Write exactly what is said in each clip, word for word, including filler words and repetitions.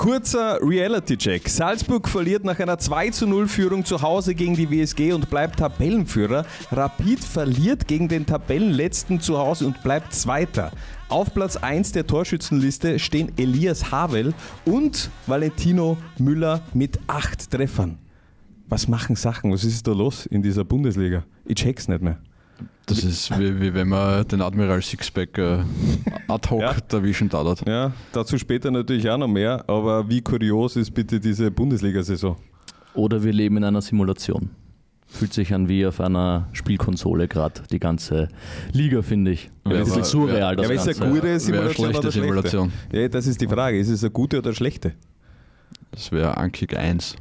Kurzer Reality-Check. Salzburg verliert nach einer zwei zu null Führung zu Hause gegen die W S G und bleibt Tabellenführer. Rapid verliert gegen den Tabellenletzten zu Hause und bleibt Zweiter. Auf Platz eins der Torschützenliste stehen Elias Havel und Valentino Müller mit acht Treffern. Was machen Sachen? Was ist da los in dieser Bundesliga? Ich check's nicht mehr. Das ist wie, wie wenn man den Admiral Sixpack äh, ad hoc ja. erwischen dadurch. Ja, dazu später natürlich auch noch mehr, aber wie kurios ist bitte diese Bundesliga-Saison? Oder wir leben in einer Simulation. Fühlt sich an wie auf einer Spielkonsole gerade die ganze Liga, finde ich. Ja, das ist surreal, das ja, aber Ganze. ist eine gute Simulation oder oder schlechte? Simulation? Ja, das ist die Frage. Ist es eine gute oder schlechte? Das wäre Ankick eins.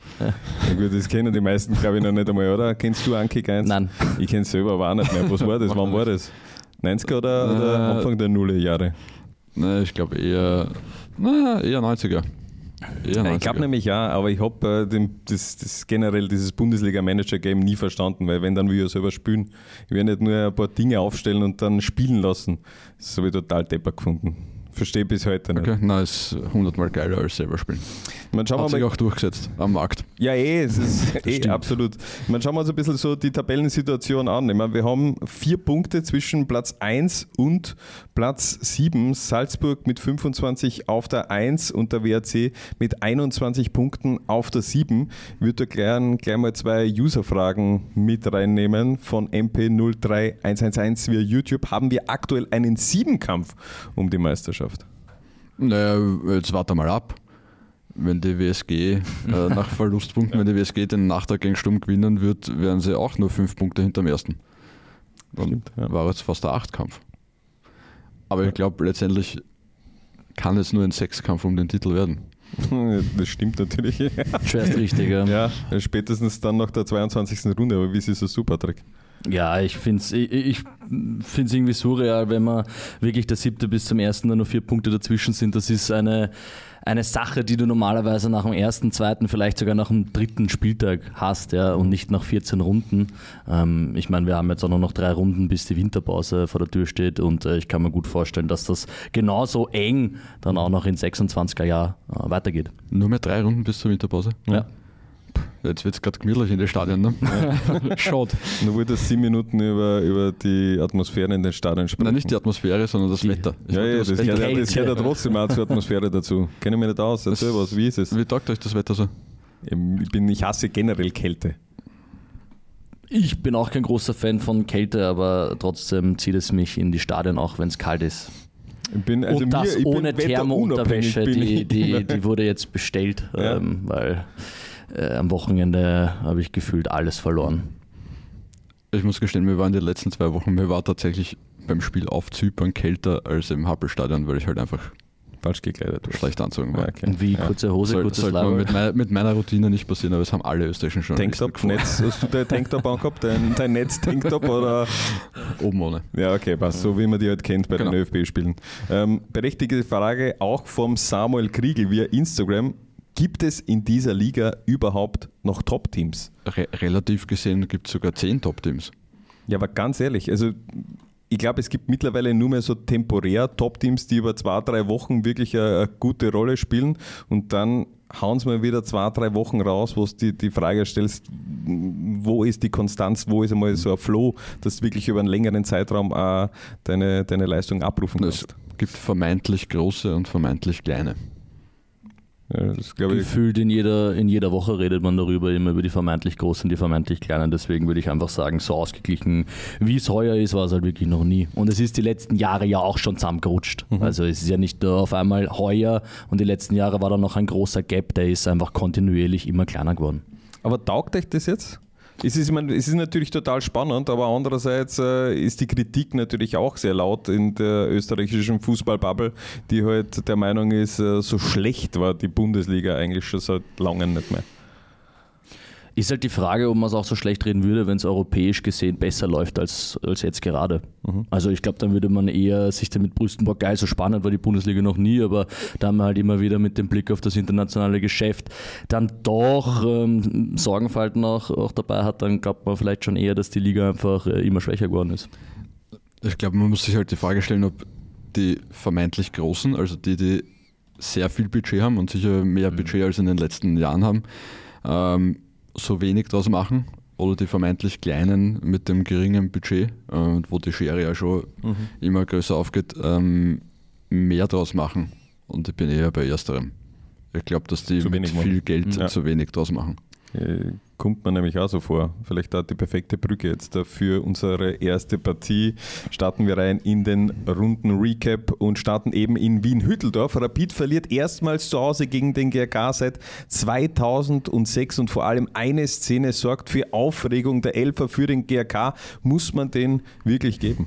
Ja gut, das kennen die meisten, glaube ich, noch nicht einmal, oder? Kennst du Ankick eins? Nein. Ich kenne es selber aber auch nicht mehr. Was war das? Wann war das? neunziger oder, oder Äh, Anfang der Nullerjahre? Ne, ich glaube eher, na, eher neunziger. Eher Ja, ich glaube nämlich ja, aber ich habe äh, das, das generell dieses Bundesliga-Manager-Game nie verstanden, weil wenn, dann will ich ja selber spielen. Ich will nicht nur ein paar Dinge aufstellen und dann spielen lassen. Das habe ich total depper gefunden. Verstehe bis heute nicht. Okay, nein, ist hundertmal geiler als selber spielen. Man schauen Hat wir sich mal, auch durchgesetzt am Markt. ja, eh, es ist eh stimmt. absolut. Man schauen wir uns ein bisschen so die Tabellensituation an. Ich meine, wir haben vier Punkte zwischen Platz eins und Platz sieben. Salzburg mit fünfundzwanzig auf der eins und der W R C mit einundzwanzig Punkten auf der sieben. Ich würde da gleich, gleich mal zwei User-Fragen mit reinnehmen von M P null drei eins eins eins via YouTube. Haben wir aktuell einen Siebenkampf um die Meisterschaft? Naja, jetzt warte mal ab. Wenn die W S G äh, nach Verlustpunkten, wenn die W S G den Nachtrag gegen Sturm gewinnen wird, wären sie auch nur fünf Punkte hinterm ersten. Dann Stimmt, ja. war jetzt fast der Achtkampf. Aber ich glaube, letztendlich kann es nur ein Sechskampf um den Titel werden. Das stimmt natürlich. Schwerst richtig, ja. Ja, spätestens dann nach der zweiundzwanzigsten Runde, aber wie ist es so super, Patrick? Ja, ich finde es ich, ich find's irgendwie surreal, wenn man wirklich der siebte bis zum ersten nur vier Punkte dazwischen sind. Das ist eine, eine Sache, die du normalerweise nach dem ersten, zweiten, vielleicht sogar nach dem dritten Spieltag hast, ja, und nicht nach vierzehn Runden. Ähm, ich meine, wir haben jetzt auch noch drei Runden, bis die Winterpause vor der Tür steht und äh, ich kann mir gut vorstellen, dass das genauso eng dann auch noch in sechsundzwanziger Jahr äh, weitergeht. Nur mehr drei Runden bis zur Winterpause? Ja. Jetzt wird es gerade gemütlich in den Stadien, ne? Ja. Schade. Nur wollte sieben Minuten über, über die Atmosphäre in den Stadien sprechen. Nein, nicht die Atmosphäre, sondern das Die- Wetter. Ich Ja, wollte ja, das das Wetter- gehört, das gehört ja Kälte. trotzdem auch zur Atmosphäre dazu. Kenne ich mich nicht aus. Erzähl Das- was, wie ist es? Wie taugt euch das Wetter so? Ich, bin, ich hasse generell Kälte. Ich bin auch kein großer Fan von Kälte, aber trotzdem zieht es mich in die Stadien, auch wenn es kalt ist. Ich bin, also und das mir, ich ohne bin Thermounterwäsche, wetterunabhängig, bin die, ich die, immer. die wurde jetzt bestellt, Ja. ähm, weil äh, am Wochenende habe ich gefühlt alles verloren. Ich muss gestehen, mir waren die letzten zwei Wochen, mir war tatsächlich beim Spiel auf Zypern kälter als im Happelstadion, weil ich halt einfach Falsch gekleidet. schlecht anzogen war. Ja, okay. Und wie kurze Hose, Soll, kurzes sollte man Lager. mit, mein, mit meiner Routine nicht passieren, aber es haben alle österreichischen Journalisten Tanktop, Netz, hast du dein Tanktop angehabt? Dein, dein Netz-Tanktop oder? oben ohne. Ja, okay, passt. So wie man die halt kennt bei Genau. den ÖFB-Spielen. Ähm, berechtigte Frage auch vom Samuel Kriegel via Instagram. Gibt es in dieser Liga überhaupt noch Top-Teams? Re relativ gesehen gibt es sogar zehn Top-Teams. Ja, aber ganz ehrlich, also ich glaube, es gibt mittlerweile nur mehr so temporär Top-Teams, die über zwei, drei Wochen wirklich eine, eine gute Rolle spielen und dann hauen sie mal wieder zwei, drei Wochen raus, wo du die, die Frage stellst, wo ist die Konstanz, wo ist einmal so ein Flow, dass du wirklich über einen längeren Zeitraum auch deine, deine Leistung abrufen Es kannst. gibt vermeintlich große und vermeintlich kleine. Ja, das glaube ich. Gefühlt in jeder, in jeder Woche redet man darüber, immer über die vermeintlich Großen, die vermeintlich Kleinen. Deswegen würde ich einfach sagen, so ausgeglichen, wie es heuer ist, war es halt wirklich noch nie. Und es ist die letzten Jahre ja auch schon zusammengerutscht. Mhm. Also es ist ja nicht nur auf einmal heuer und die letzten Jahre war da noch ein großer Gap, der ist einfach kontinuierlich immer kleiner geworden. Aber taugt euch das jetzt? Es ist, ich meine, es ist natürlich total spannend, aber andererseits äh, ist die Kritik natürlich auch sehr laut in der österreichischen Fußballbubble, die halt der Meinung ist, äh, so schlecht war die Bundesliga eigentlich schon seit langem nicht mehr. Ist halt die Frage, ob man es auch so schlecht reden würde, wenn es europäisch gesehen besser läuft als, als jetzt gerade. Mhm. Also ich glaube, dann würde man eher sich damit brüsten, boah geil, so spannend war die Bundesliga noch nie, aber da haben wir halt immer wieder mit dem Blick auf das internationale Geschäft dann doch ähm, Sorgenfalten auch, auch dabei hat, dann glaubt man vielleicht schon eher, dass die Liga einfach äh, immer schwächer geworden ist. Ich glaube, man muss sich halt die Frage stellen, ob die vermeintlich Großen, also die, die sehr viel Budget haben und sicher mehr Budget als in den letzten Jahren haben, ähm, so wenig draus machen oder die vermeintlich Kleinen mit dem geringen Budget, äh, wo die Schere ja schon mhm. immer größer aufgeht, ähm, mehr draus machen. Und ich bin eher bei ersterem. Ich glaube, dass die mit viel Geld ja. zu wenig draus machen. Kommt man nämlich auch so vor. Vielleicht auch die perfekte Brücke jetzt für unsere erste Partie. Starten wir rein in den Runden Recap und starten eben in Wien-Hütteldorf. Rapid verliert erstmals zu Hause gegen den G R K seit zweitausendsechs und vor allem eine Szene sorgt für Aufregung. Der Elfer für den G R K. Muss man den wirklich geben?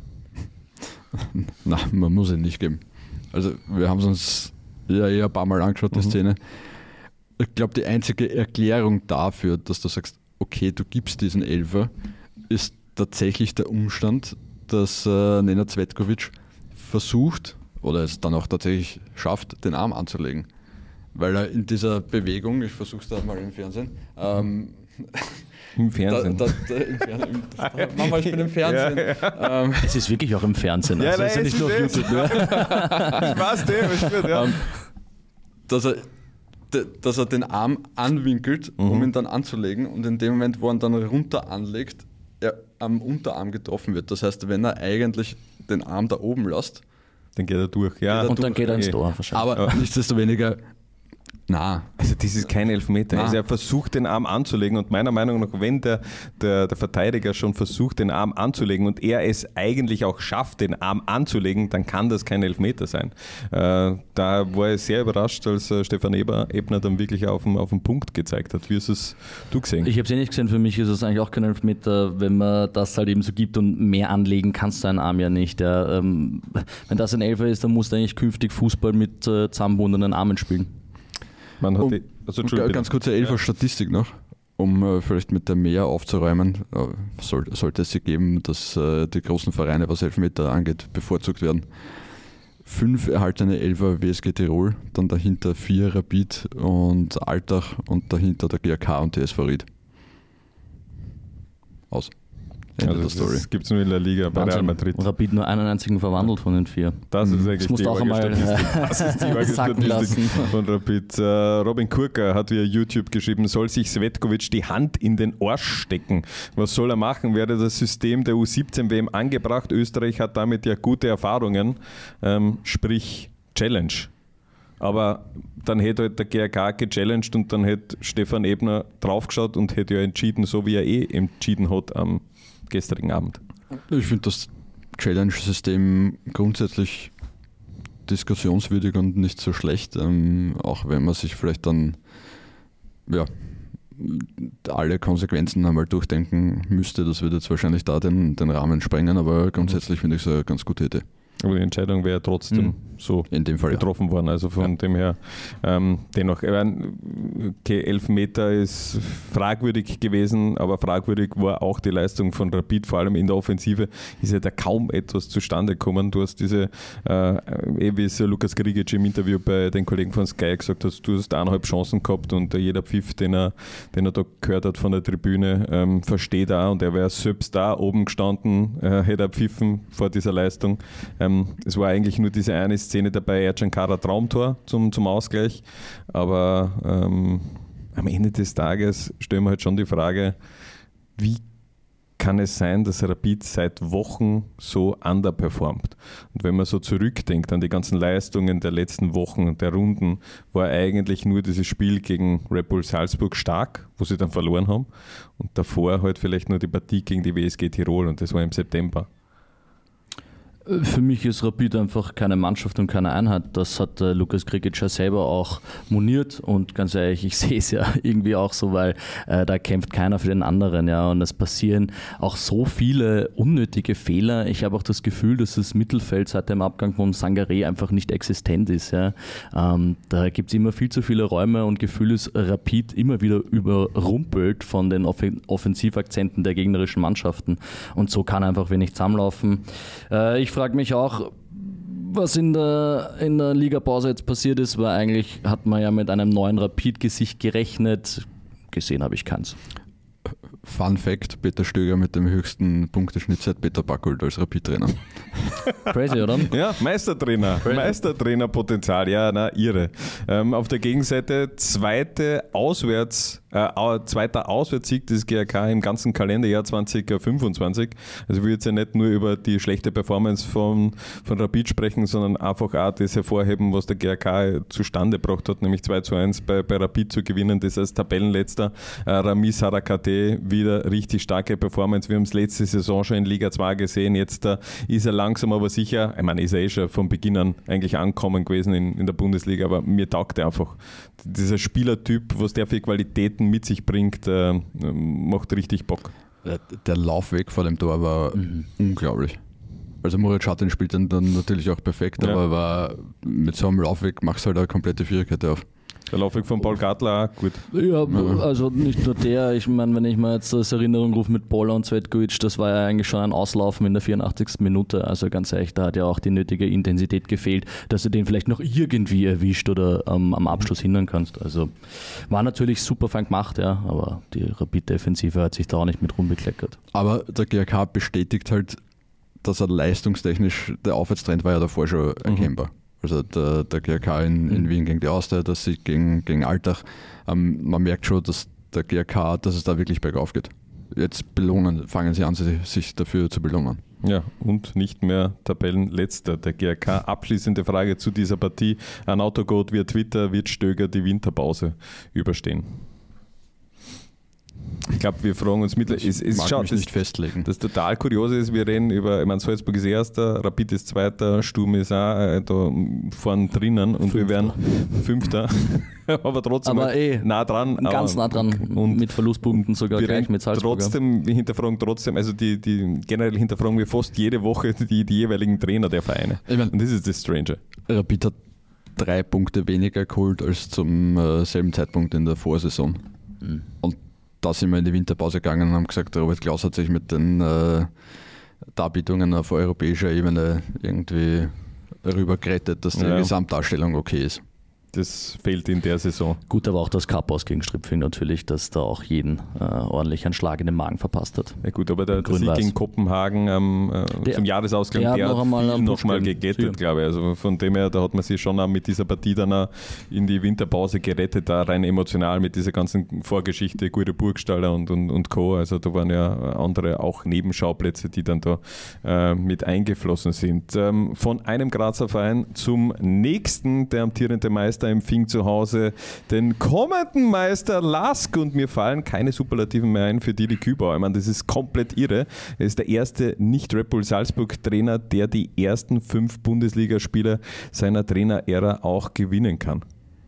Nein, man muss ihn nicht geben. Also wir haben es uns ja eher ein paar Mal angeschaut, die mhm. Szene. Ich glaube, die einzige Erklärung dafür, dass du sagst, okay, du gibst diesen Elfer, ist tatsächlich der Umstand, dass äh, Nenad Cvetkovic versucht oder es dann auch tatsächlich schafft, den Arm anzulegen. Weil er in dieser Bewegung, ich versuche es da mal im Fernsehen, ähm, Im Fernsehen. Da, da, da, im Fernsehen. Mama, ich bin im Fernsehen. Ja, ja. Ähm, es ist wirklich auch im Fernsehen. Also ja, es ist ja nicht nur auf YouTube. Ne? Ich weiß, der wird, ja. Ähm, dass er dass er den Arm anwinkelt, mhm. um ihn dann anzulegen und in dem Moment, wo er ihn dann runter anlegt, er am Unterarm getroffen wird. Das heißt, wenn er eigentlich den Arm da oben lässt, dann geht er durch. Ja. Und durch. dann geht er ins Tor wahrscheinlich. Aber ja. nichtsdestoweniger, na. Also das ist kein Elfmeter. Also er versucht, den Arm anzulegen und meiner Meinung nach, wenn der, der, der Verteidiger schon versucht, den Arm anzulegen und er es eigentlich auch schafft, den Arm anzulegen, dann kann das kein Elfmeter sein. Äh, da war ich sehr überrascht, als äh, Stefan Eber, Ebner dann wirklich auf den, auf den Punkt gezeigt hat. Wie hast es du gesehen? Ich habe es eh nicht gesehen. Für mich ist es eigentlich auch kein Elfmeter, wenn man das halt eben so gibt und mehr anlegen kannst du einen Arm ja nicht. Ja. Ähm, wenn das ein Elfer ist, dann musst du eigentlich künftig Fußball mit äh, zusammenbundenen Armen spielen. Man hat um, die, also ganz kurze Elfer-Statistik noch, um äh, vielleicht mit der mehr aufzuräumen. Äh, soll, sollte es sie geben, dass äh, die großen Vereine, was Elfmeter angeht, bevorzugt werden. Fünf erhaltene Elfer W S G Tirol, dann dahinter vier Rapid und Altach und dahinter der G R K und T S V Ried. Aus. Ende also der Story. Das gibt es nur in der Liga bei Real Madrid. Rapid nur einen einzigen verwandelt von den vier. Das ist eigentlich das die auch einmal das ist die Statistik von Rapid. Uh, Robin Kurka hat via YouTube geschrieben, soll sich Cvetkovic die Hand in den Arsch stecken? Was soll er machen? Wäre das System der U siebzehn W M angebracht? Österreich hat damit ja gute Erfahrungen, ähm, sprich Challenge. Aber dann hätte halt der G R K gechallenged und dann hätte Stefan Ebner draufgeschaut und hätte ja entschieden, so wie er eh entschieden hat am gestrigen Abend. Ich finde das Challenge-System grundsätzlich diskussionswürdig und nicht so schlecht, ähm, auch wenn man sich vielleicht dann ja, alle Konsequenzen einmal durchdenken müsste. Das würde jetzt wahrscheinlich da den, den Rahmen sprengen, aber grundsätzlich finde ich es eine ganz gute Idee. Aber die Entscheidung wäre trotzdem mhm. so in dem Fall, getroffen ja. worden. Also von ja. dem her ähm, dennoch, okay, elf Meter ist fragwürdig gewesen, aber fragwürdig war auch die Leistung von Rapid, vor allem in der Offensive ist ja da kaum etwas zustande gekommen. Du hast diese, äh, wie es Lukas Grigic im Interview bei den Kollegen von Sky gesagt hast, du hast eineinhalb Chancen gehabt und jeder Pfiff, den er, den er da gehört hat von der Tribüne, ähm, versteht auch und er wäre selbst da oben gestanden, äh, hätte er pfiffen vor dieser Leistung. Es war eigentlich nur diese eine Szene dabei, Ercan Kara Traumtor zum, zum Ausgleich, aber ähm, am Ende des Tages stellen wir halt schon die Frage, wie kann es sein, dass Rapid seit Wochen so underperformt? Und wenn man so zurückdenkt an die ganzen Leistungen der letzten Wochen, der Runden, war eigentlich nur dieses Spiel gegen Red Bull Salzburg stark, wo sie dann verloren haben und davor halt vielleicht nur die Partie gegen die W S G Tirol und das war im September. Für mich ist Rapid einfach keine Mannschaft und keine Einheit. Das hat äh, Lukas Grigic ja selber auch moniert und ganz ehrlich, ich sehe es ja irgendwie auch so, weil äh, da kämpft keiner für den anderen, ja, und es passieren auch so viele unnötige Fehler. Ich habe auch das Gefühl, dass das Mittelfeld seit dem Abgang von Sangaré einfach nicht existent ist, ja. Ähm, da gibt es immer viel zu viele Räume und Gefühl ist Rapid immer wieder überrumpelt von den Offen- Offensivakzenten der gegnerischen Mannschaften und so kann einfach wenig zusammenlaufen. Äh, ich frage mich auch, was in der, in der Ligapause jetzt passiert ist, weil eigentlich hat man ja mit einem neuen Rapid-Gesicht gerechnet. Gesehen habe ich keins. Fun Fact, Peter Stöger mit dem höchsten Punkteschnitt seit Peter Backold als Rapid-Trainer. Crazy, oder? Ja, Meistertrainer. Crazy. Meistertrainerpotenzial, ja, na, irre. Ähm, auf der Gegenseite zweite Auswärts, äh, zweiter Auswärtssieg des G R K im ganzen Kalenderjahr zwanzig fünfundzwanzig. Also ich will jetzt ja nicht nur über die schlechte Performance von, von Rapid sprechen, sondern einfach auch das hervorheben, was der G R K zustande gebracht hat, nämlich zwei zu eins bei, bei Rapid zu gewinnen. Das als Tabellenletzter. Äh, Ramiz Harakate, wieder richtig starke Performance. Wir haben es letzte Saison schon in Liga zwei gesehen. Jetzt äh, ist er langsam aber sicher, ich meine, ist er eh schon von Beginn an eigentlich angekommen gewesen in, in der Bundesliga, aber mir taugt er einfach. Dieser Spielertyp, was der für Qualitäten mit sich bringt, äh, macht richtig Bock. Der, der Laufweg vor dem Tor war mhm. unglaublich. Also Murat Schatin spielt dann, dann natürlich auch perfekt, ja. aber war, mit so einem Laufweg machst du halt eine komplette Viererkette auf. Der Laufweg von Paul Gartler auch gut. Ja, also nicht nur der, ich meine, wenn ich mir jetzt das Erinnerung rufe mit Boller und Cvetkovic, das war ja eigentlich schon ein Auslaufen in der vierundachtzigsten Minute, also ganz ehrlich, da hat ja auch die nötige Intensität gefehlt, dass du den vielleicht noch irgendwie erwischt oder ähm, am Abschluss hindern kannst. Also war natürlich super fein gemacht, ja, aber die Rapid-Defensive hat sich da auch nicht mit rumbekleckert. Aber der G R K bestätigt halt, dass er leistungstechnisch, der Aufwärtstrend war ja davor schon erkennbar. Mhm. Also der, der G R K in, in Wien gegen die Austria, das Sieg gegen, gegen Altach. Ähm, man merkt schon, dass der G R K, dass es da wirklich bergauf geht. Jetzt belohnen, fangen sie an, sich dafür zu belohnen. Ja, und nicht mehr Tabellenletzter, der G R K. Abschließende Frage zu dieser Partie. Ein Autogoat via Twitter, wird Stöger die Winterpause überstehen? Ich glaube, wir fragen uns mittlerweile. Es, es mag schaut, mich das, nicht festlegen. Das total Kuriose ist, wir reden über, ich meine, Salzburg ist Erster, Rapid ist Zweiter, Sturm ist auch äh, da vorn drinnen und Fünfter. Wir werden Fünfter, aber trotzdem aber eh, nah dran. Ganz aber, nah dran und mit Verlustpunkten sogar gleich mit Salzburg. Trotzdem, wir hinterfragen trotzdem, also die, die generell hinterfragen wir fast jede Woche die, die jeweiligen Trainer der Vereine. Ich mein, und das ist das Strange. Rapid hat drei Punkte weniger geholt als zum äh, selben Zeitpunkt in der Vorsaison. Mhm. Und da sind wir in die Winterpause gegangen und haben gesagt, Robert Klaus hat sich mit den äh, Darbietungen auf europäischer Ebene irgendwie rübergerettet, dass die ja. Gesamtdarstellung okay ist. Das fehlt in der Saison. Gut, aber auch das Cup aus gegen Stripfing natürlich, dass da auch jeden äh, ordentlich einen Schlag in den Magen verpasst hat. Ja gut, aber der, der Sieg gegen Kopenhagen ähm, äh, zum Jahresausgang, der, der hat noch einmal, noch mal gegettet, glaube ich. Also von dem her, da hat man sich schon auch mit dieser Partie dann auch in die Winterpause gerettet, da rein emotional mit dieser ganzen Vorgeschichte, Guido Burgstaller und, und, und Co. Also da waren ja andere auch Nebenschauplätze, die dann da äh, mit eingeflossen sind. Ähm, von einem Grazer Verein zum nächsten, der amtierende Meister empfing zu Hause den kommenden Meister Lask und mir fallen keine Superlativen mehr ein für Didi Kübauer. Ich meine, das ist komplett irre. Er ist der erste Nicht-Red Bull Salzburg-Trainer, der die ersten fünf Bundesligaspiele seiner Trainer-Ära auch gewinnen kann.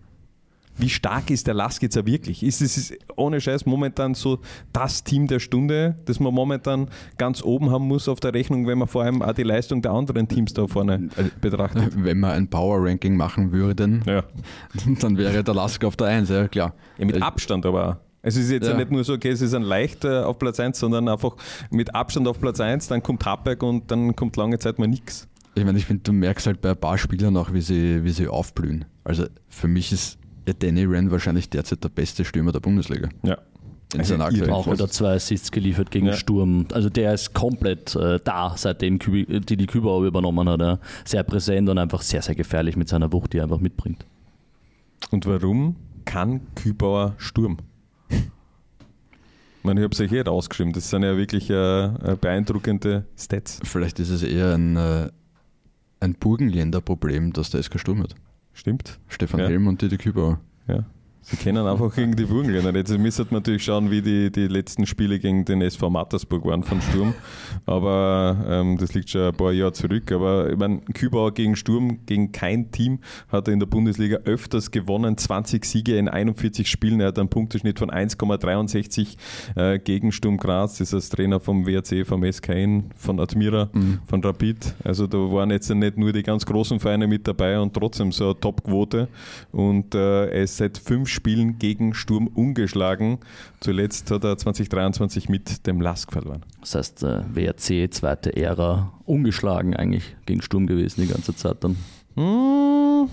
Wie stark ist der Lask jetzt wirklich? Ist es ohne Scheiß momentan so das Team der Stunde, das man momentan ganz oben haben muss auf der Rechnung, wenn man vor allem auch die Leistung der anderen Teams da vorne betrachtet? Wenn wir ein Power-Ranking machen würden, ja. dann wäre der Lask auf der eins, ja klar. Ja, mit Abstand aber auch. Es ist jetzt ja. nicht nur so, okay, es ist ein leicht äh, auf Platz eins, sondern einfach mit Abstand auf Platz eins, dann kommt Hartberg und dann kommt lange Zeit mal nichts. Ich meine, ich finde, du merkst halt bei ein paar Spielern auch, wie sie, wie sie aufblühen. Also für mich ist ja, Danny Wren wahrscheinlich derzeit der beste Stürmer der Bundesliga. Ja. In also auch wieder zwei Assists geliefert gegen ja. Sturm. Also der ist komplett äh, da, seitdem Kübi, Didi Kübauer übernommen hat. Ja. Sehr präsent und einfach sehr, sehr gefährlich mit seiner Wucht, die er einfach mitbringt. Und warum kann Kübauer Sturm? Ich meine, ich habe es euch hier rausgeschrieben. Das sind ja wirklich äh, beeindruckende Stats. Vielleicht ist es eher ein, äh, ein Burgenländer-Problem, dass der S K Sturm hat. Stimmt. Stefan ja. Helm und Didi Kübauer. Ja. Sie kennen einfach gegen die Burgenländer. Jetzt müsste man natürlich schauen, wie die, die letzten Spiele gegen den S V Mattersburg waren von Sturm. Aber ähm, das liegt schon ein paar Jahre zurück. Aber ich meine, Kübauer gegen Sturm, gegen kein Team hat er in der Bundesliga öfters gewonnen. zwanzig Siege in einundvierzig Spielen. Er hat einen Punkteschnitt von eins Komma dreiundsechzig äh, gegen Sturm Graz. Das ist als Trainer vom W R C, vom S K N, von Admira, mhm. von Rapid. Also da waren jetzt nicht nur die ganz großen Vereine mit dabei und trotzdem so eine Top-Quote. Und äh, er ist seit fünf Spielen gegen Sturm ungeschlagen. Zuletzt hat er zwanzig dreiundzwanzig mit dem Lask verloren. Das heißt, äh, W R C, zweite Ära, ungeschlagen eigentlich gegen Sturm gewesen die ganze Zeit dann. Mmh.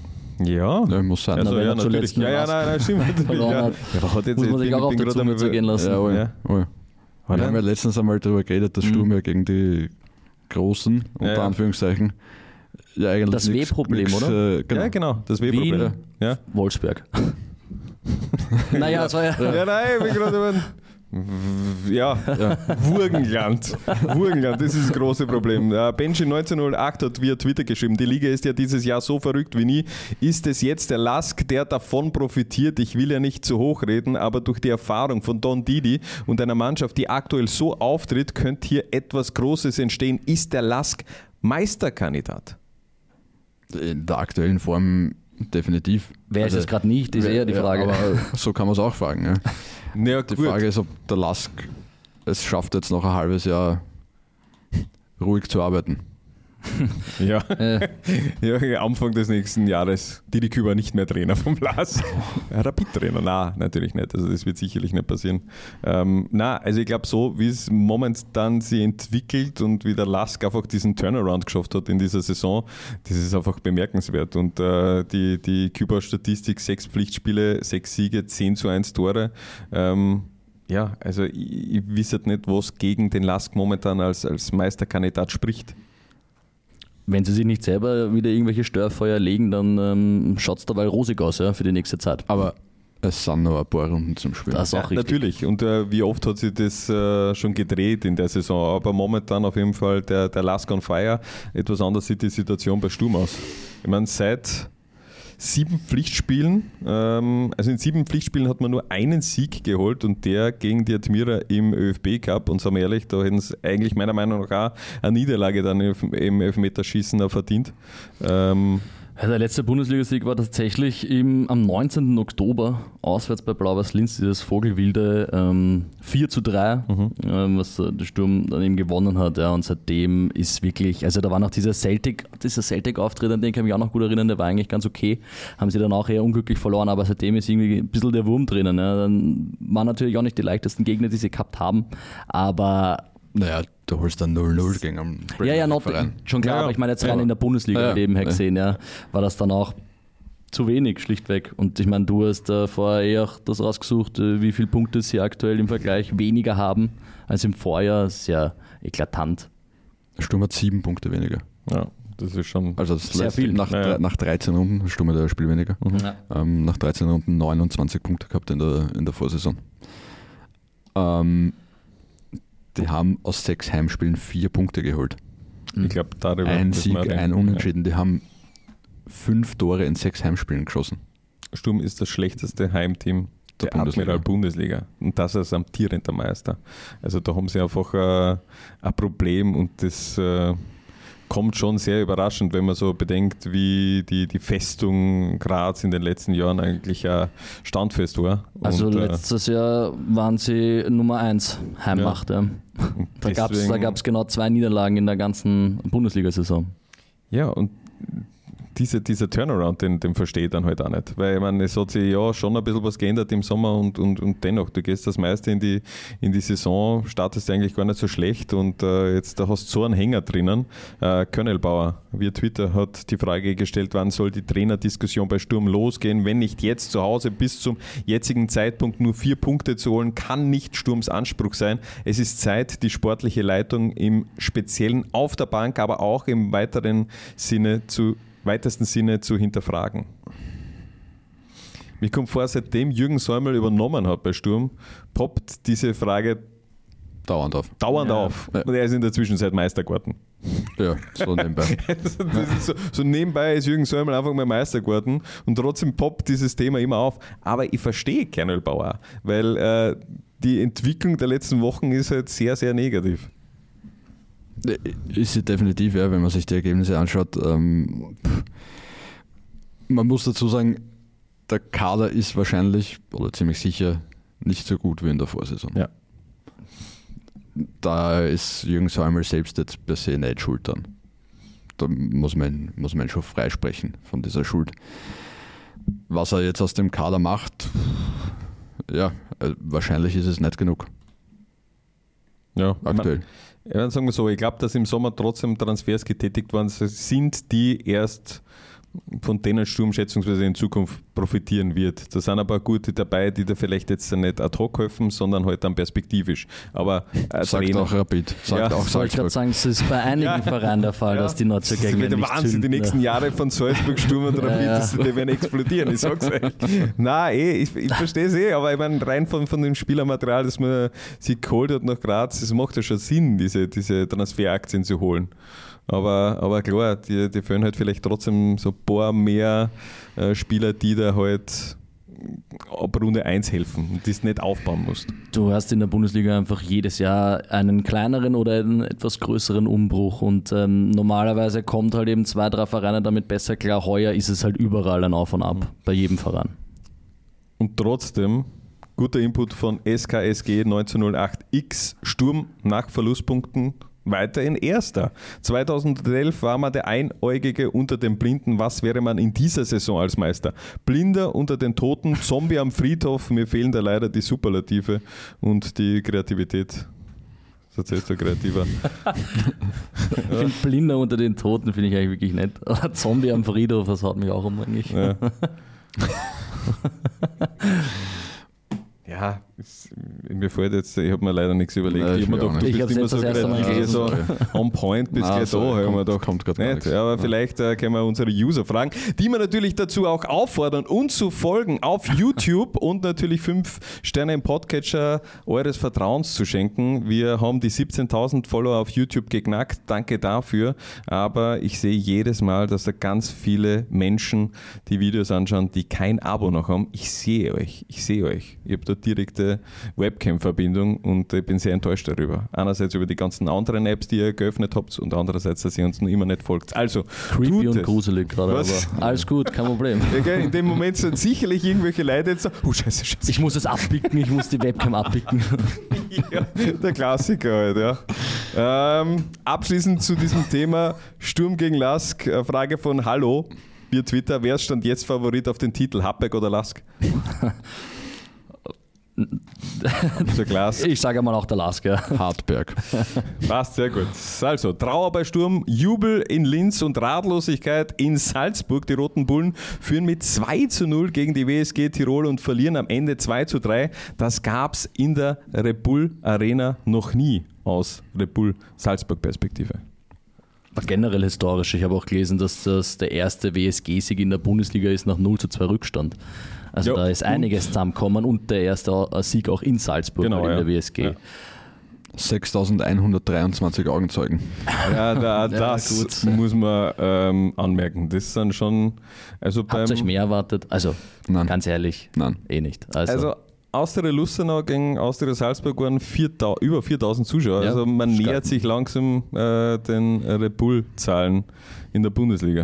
Ja, ja, muss sein. Also, Na, ja, natürlich. Ja, ja, nein, nein, stimmt. Verloren ja. hat. Ja, hat jetzt muss man sich auch auf der Zunge zergehen lassen. Ja, oh ja. Oh ja. Wir haben ja letztens einmal darüber geredet, dass Sturm mhm. ja gegen die großen, unter ja. Anführungszeichen, ja eigentlich das nix, W-Problem, nix, oder? Äh, genau. Ja, genau, das W-Problem. Wien, Ja. Wolfsberg. Naja, das war ja... Ja, nein, ich bin gerade über ja, ja, Burgenland. Burgenland, das ist das große Problem. Benji neunzehnhundertacht hat via Twitter geschrieben, die Liga ist ja dieses Jahr so verrückt wie nie. Ist es jetzt der Lask, der davon profitiert? Ich will ja nicht zu hoch reden, aber durch die Erfahrung von Don Didi und einer Mannschaft, die aktuell so auftritt, könnte hier etwas Großes entstehen. Ist der Lask Meisterkandidat? In der aktuellen Form definitiv. Wer ist also, es gerade nicht, ist eher die Frage. Ja, aber so kann man es auch fragen. Ja. Ja, die gut. Frage ist, ob der Lask es schafft, jetzt noch ein halbes Jahr ruhig zu arbeiten. Ja. Äh. ja, Anfang des nächsten Jahres Didi Küber nicht mehr Trainer vom Lask. Rapid-Trainer, na natürlich nicht. Also das wird sicherlich nicht passieren. Ähm, na, also ich glaube so, wie es momentan sich entwickelt und wie der Lask einfach diesen Turnaround geschafft hat in dieser Saison, das ist einfach bemerkenswert. Und äh, die, die Küber-Statistik, sechs Pflichtspiele, sechs Siege, zehn zu eins Tore. Ähm, ja, also ich, ich weiß nicht, was gegen den Lask momentan als, als Meisterkandidat spricht. Wenn sie sich nicht selber wieder irgendwelche Störfeuer legen, dann ähm, schaut es dabei rosig aus, ja, für die nächste Zeit. Aber es sind noch ein paar Runden zum Spielen. Das ist auch ja, richtig. Natürlich. Und äh, wie oft hat sich das äh, schon gedreht in der Saison? Aber momentan auf jeden Fall der, der Lask on Fire. Etwas anders sieht die Situation bei Sturm aus. Ich meine, seit sieben Pflichtspielen, ähm, also in sieben Pflichtspielen hat man nur einen Sieg geholt und der gegen die Admira im ÖFB Cup. Und sagen wir ehrlich, da hätten es eigentlich meiner Meinung nach auch eine Niederlage dann im Elfmeterschießen auch verdient. Ähm, Ja, der letzte Bundesligasieg war tatsächlich im, am neunzehnten Oktober auswärts bei Blau-Weiß Linz, dieses Vogelwilde ähm, vier zu drei, mhm. ähm, was der Sturm dann eben gewonnen hat. Ja, und seitdem ist wirklich, also da war noch dieser Celtic, dieser Celtic-Auftritt, an den kann ich mich auch noch gut erinnern, der war eigentlich ganz okay. Haben sie dann auch eher unglücklich verloren, aber seitdem ist irgendwie ein bisschen der Wurm drinnen. Ja. Dann waren natürlich auch nicht die leichtesten Gegner, die sie gehabt haben, aber naja, du holst dann null null gegen einen Ja, ja, not, schon klar, ja, aber ich meine jetzt rein ja. in der Bundesliga ja, nebenher ja. gesehen, ja, war das dann auch zu wenig, schlichtweg. Und ich meine, du hast äh, vorher eh auch das rausgesucht, äh, wie viele Punkte sie aktuell im Vergleich weniger haben als im Vorjahr. Sehr eklatant. Der Sturm hat sieben Punkte weniger. ja, das ist schon... Also das Sehr letzte, viel. Nach, Ja. nach dreizehn Runden, der Sturm hat ein Spiel weniger. Mhm. Ja. Ähm, nach dreizehn Runden neunundzwanzig Punkte gehabt in der, in der Vorsaison. Ähm, die haben aus sechs Heimspielen vier Punkte geholt. Ich glaube, darüber... Ein müssen Sieg, wir reden. ein Unentschieden. Die haben fünf Tore in sechs Heimspielen geschossen. Sturm ist das schlechteste Heimteam der, Der Bundesliga. Admiral Bundesliga. Und das als amtierender Meister. Also da haben sie einfach äh, ein Problem und das äh, kommt schon sehr überraschend, wenn man so bedenkt, wie die, die Festung Graz in den letzten Jahren eigentlich äh, standfest war. Also und, letztes Jahr waren sie Nummer eins Heimmacht. Ja. Da gab es da deswegen- gab's genau zwei Niederlagen in der ganzen Bundesliga-Saison. Ja, und diese, dieser Turnaround, den, den verstehe ich dann halt auch nicht. Weil ich meine, es hat sich ja schon ein bisschen was geändert im Sommer und, und, und dennoch, du gehst das meiste in die, in die Saison, startest eigentlich gar nicht so schlecht und äh, jetzt da hast du so einen Hänger drinnen. Äh, Körnelbauer via Twitter hat die Frage gestellt, wann soll die Trainerdiskussion bei Sturm losgehen, wenn nicht jetzt zu Hause bis zum jetzigen Zeitpunkt nur vier Punkte zu holen, kann nicht Sturms Anspruch sein. Es ist Zeit, die sportliche Leitung im Speziellen auf der Bank, aber auch im weiteren Sinne zu weitesten Sinne zu hinterfragen. Mir kommt vor, seitdem Jürgen Säumel übernommen hat bei Sturm, poppt diese Frage Dauernd auf. dauernd Ja. auf. Und er ist in der Zwischenzeit Meister geworden. Ja, so nebenbei. Also das ist so, so nebenbei ist Jürgen Säumel einfach mal Meister geworden und trotzdem poppt dieses Thema immer auf. Aber ich verstehe Kernelbauer, weil äh, die Entwicklung der letzten Wochen ist halt sehr, sehr negativ. Ist sie definitiv, ja, wenn man sich die Ergebnisse anschaut. Ähm, pff. Man muss dazu sagen, der Kader ist wahrscheinlich oder ziemlich sicher nicht so gut wie in der Vorsaison. Ja. Da ist Jürgen Säumel selbst jetzt per se nicht schuld dran. Da muss man, muss man schon freisprechen von dieser Schuld. Was er jetzt aus dem Kader macht, ja, äh, wahrscheinlich ist es nicht genug Ja, aktuell. Ja, sagen wir so, ich glaube, dass im Sommer trotzdem Transfers getätigt worden sind, die erst von denen Sturm schätzungsweise in Zukunft profitieren wird. Da sind ein paar gute dabei, die da vielleicht jetzt nicht ad hoc helfen, sondern halt dann perspektivisch. Aber äh, sagt Trainer, auch Rapid. Sagt Ja. auch Ich wollte gerade Salzburg. sagen, es ist bei einigen Ja. Vereinen der Fall, Ja. dass die Nordzugänge das wird der nicht Wahnsinn, zünden. die nächsten Jahre von Salzburg, Sturm und Rapid, Ja, ja. das- die werden explodieren, ich sag's euch. Nein, eh, ich, ich verstehe es eh, aber ich meine, rein von, von dem Spielermaterial, das man sich geholt hat nach Graz, das macht ja schon Sinn, diese, diese Transferaktien zu holen. Aber, aber klar, die, die fehlen halt vielleicht trotzdem so ein paar mehr äh, Spieler, die da halt ab Runde eins helfen und das nicht aufbauen musst. Du hast in der Bundesliga einfach jedes Jahr einen kleineren oder einen etwas größeren Umbruch und ähm, normalerweise kommt halt eben zwei, drei Vereine damit besser klar. Heuer ist es halt überall ein Auf und Ab, bei jedem Verein. Und trotzdem, guter Input von S K S G neunzehnhundertacht X, Sturm nach Verlustpunkten weiterhin Erster. zweitausendelf war man der Einäugige unter den Blinden. Was wäre man in dieser Saison als Meister? Blinder unter den Toten, Zombie am Friedhof. Mir fehlen da leider die Superlative und die Kreativität. Das ist jetzt kreativer. Ich finde Blinder unter den Toten finde ich eigentlich wirklich nett. Aber Zombie am Friedhof, das haut mich auch um eigentlich. Ja. Ja, es, mir fällt jetzt, ich habe mir leider nichts überlegt. Nein, ich habe mir ich gedacht, du nicht. Ich bist hab's immer jetzt so, das erste Mal grad- gelesen. so on point, bist Nein, gleich da. sorry, Hab ich mir kommt- gedacht, kommt grad gar nicht, nichts. ja, aber Ja. vielleicht äh, können wir unsere User fragen, die wir natürlich dazu auch auffordern, uns zu folgen auf YouTube und natürlich fünf Sterne im Podcatcher eures Vertrauens zu schenken. Wir haben die siebzehntausend Follower auf YouTube geknackt, danke dafür, aber ich sehe jedes Mal, dass da ganz viele Menschen die Videos anschauen, die kein Abo noch haben. Ich sehe euch, ich sehe euch. Ich habe da direkte Webcam-Verbindung und ich bin sehr enttäuscht darüber. Einerseits über die ganzen anderen Apps, die ihr geöffnet habt und andererseits, dass ihr uns noch immer nicht folgt. Also, Creepy tut und es. gruselig gerade, Was? aber alles gut, kein Problem. Ja, gell, in dem Moment sind sicherlich irgendwelche Leute jetzt so, oh scheiße, scheiße. Ich muss es abpicken, ich muss die Webcam abpicken. Ja, der Klassiker halt, ja. Ähm, abschließend zu diesem Thema Sturm gegen Lask, eine Frage von Hallo via Twitter. Wer stand jetzt Favorit auf den Titel, Happek oder Lask? So Glas. Ich sage mal auch der Lask, ja. Hartberg. Passt, sehr gut. Also, Trauer bei Sturm, Jubel in Linz und Ratlosigkeit in Salzburg. Die Roten Bullen führen mit zwei zu null gegen die W S G Tirol und verlieren am Ende zwei zu drei. Das gab es in der Red Bull Arena noch nie aus Red Bull Salzburg Perspektive. War generell historisch. Ich habe auch gelesen, dass das der erste W S G-Sieg in der Bundesliga ist nach null zu zwei Rückstand. Also Ja, da ist einiges zusammengekommen und der erste Sieg auch in Salzburg Genau, in ja. der W S G. Ja. sechstausendeinhundertdreiundzwanzig Augenzeugen. Ja, da, das gut. muss man ähm, anmerken. Das sind schon. Also beim, Habt ihr euch mehr erwartet? Also, Nein. ganz ehrlich, Nein. eh nicht. Also, Also Austria Lustenau gegen Austria Salzburg waren viertausend, über viertausend Zuschauer. Ja, also man stark. nähert sich langsam äh, den Red Bull-Zahlen in der Bundesliga.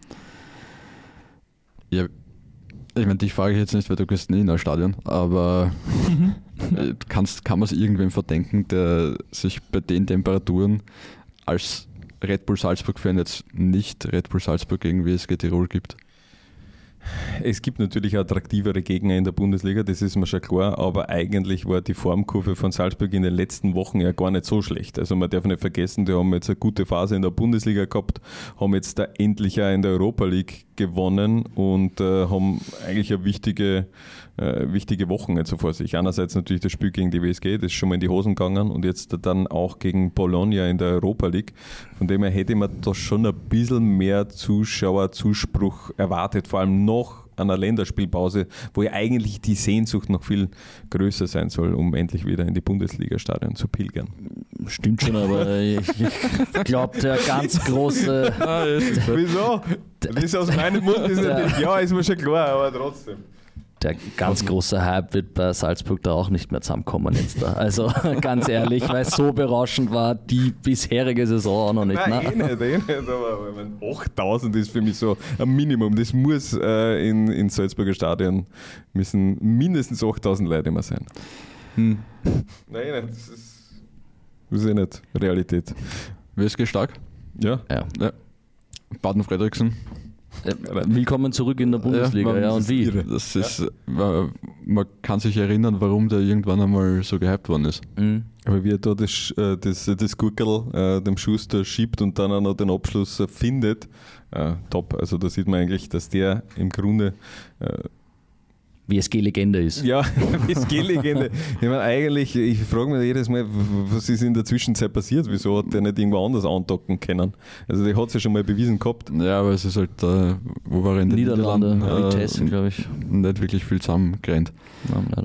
Ja, ich meine, dich frage ich jetzt nicht, weil du gehst nie in das Stadion, aber äh, kannst, kann man es irgendwem verdenken, der sich bei den Temperaturen als Red Bull Salzburg-Fan jetzt nicht Red Bull Salzburg gegen W S G Tirol gibt? Es gibt natürlich attraktivere Gegner in der Bundesliga, das ist mir schon klar, aber eigentlich war die Formkurve von Salzburg in den letzten Wochen ja gar nicht so schlecht. Also man darf nicht vergessen, die haben jetzt eine gute Phase in der Bundesliga gehabt, haben jetzt da endlich auch in der Europa League gewonnen und äh, haben eigentlich eine wichtige, äh, wichtige Wochen jetzt so vor sich. Einerseits natürlich das Spiel gegen die W S G, das ist schon mal in die Hosen gegangen und jetzt dann auch gegen Bologna in der Europa League. Von dem her hätte man da schon ein bisschen mehr Zuschauerzuspruch erwartet, vor allem noch einer Länderspielpause, wo ja eigentlich die Sehnsucht noch viel größer sein soll, um endlich wieder in die Bundesliga-Stadien zu pilgern. stimmt schon, aber ich, ich glaube, der ganz große. Wieso? Das aus meinem Mund ist natürlich, ja, ist mir schon klar, aber trotzdem. Der ganz große Hype wird bei Salzburg da auch nicht mehr zusammenkommen jetzt da. Also ganz ehrlich, weil es so berauschend war, die bisherige Saison auch noch nicht. Nein, Ne? eh nicht, eh nicht, aber ich meine, achttausend ist für mich so ein Minimum. Das muss äh, in, in Salzburger Stadion müssen mindestens achttausend Leute immer sein. Hm. Nein, eh nicht, das ist, das ist eh nicht Realität. W S G stark? Ja. Ja. Ja. Baden Fredriksen. Äh, Willkommen zurück in der Bundesliga, ja, man- und wie? Das ist, man, man kann sich erinnern, warum der irgendwann einmal so gehypt worden ist. Mhm. Aber wie er da das, äh, das, das Gurkel äh, dem Schuster schiebt und dann auch noch den Abschluss äh, findet, äh, top. Also da sieht man eigentlich, dass der im Grunde äh, W S G-Legende ist. Ja, W S G-Legende. Ich meine, eigentlich, ich frage mich jedes Mal, was ist in der Zwischenzeit passiert? Wieso hat der nicht irgendwo anders andocken können? Also, der hat es ja schon mal bewiesen gehabt. Ja, aber es ist halt, äh, wo war er in den Niederlande, Niederlanden? Vitesse, Äh, glaube ich. nicht wirklich viel zusammengerannt. Ja, leider.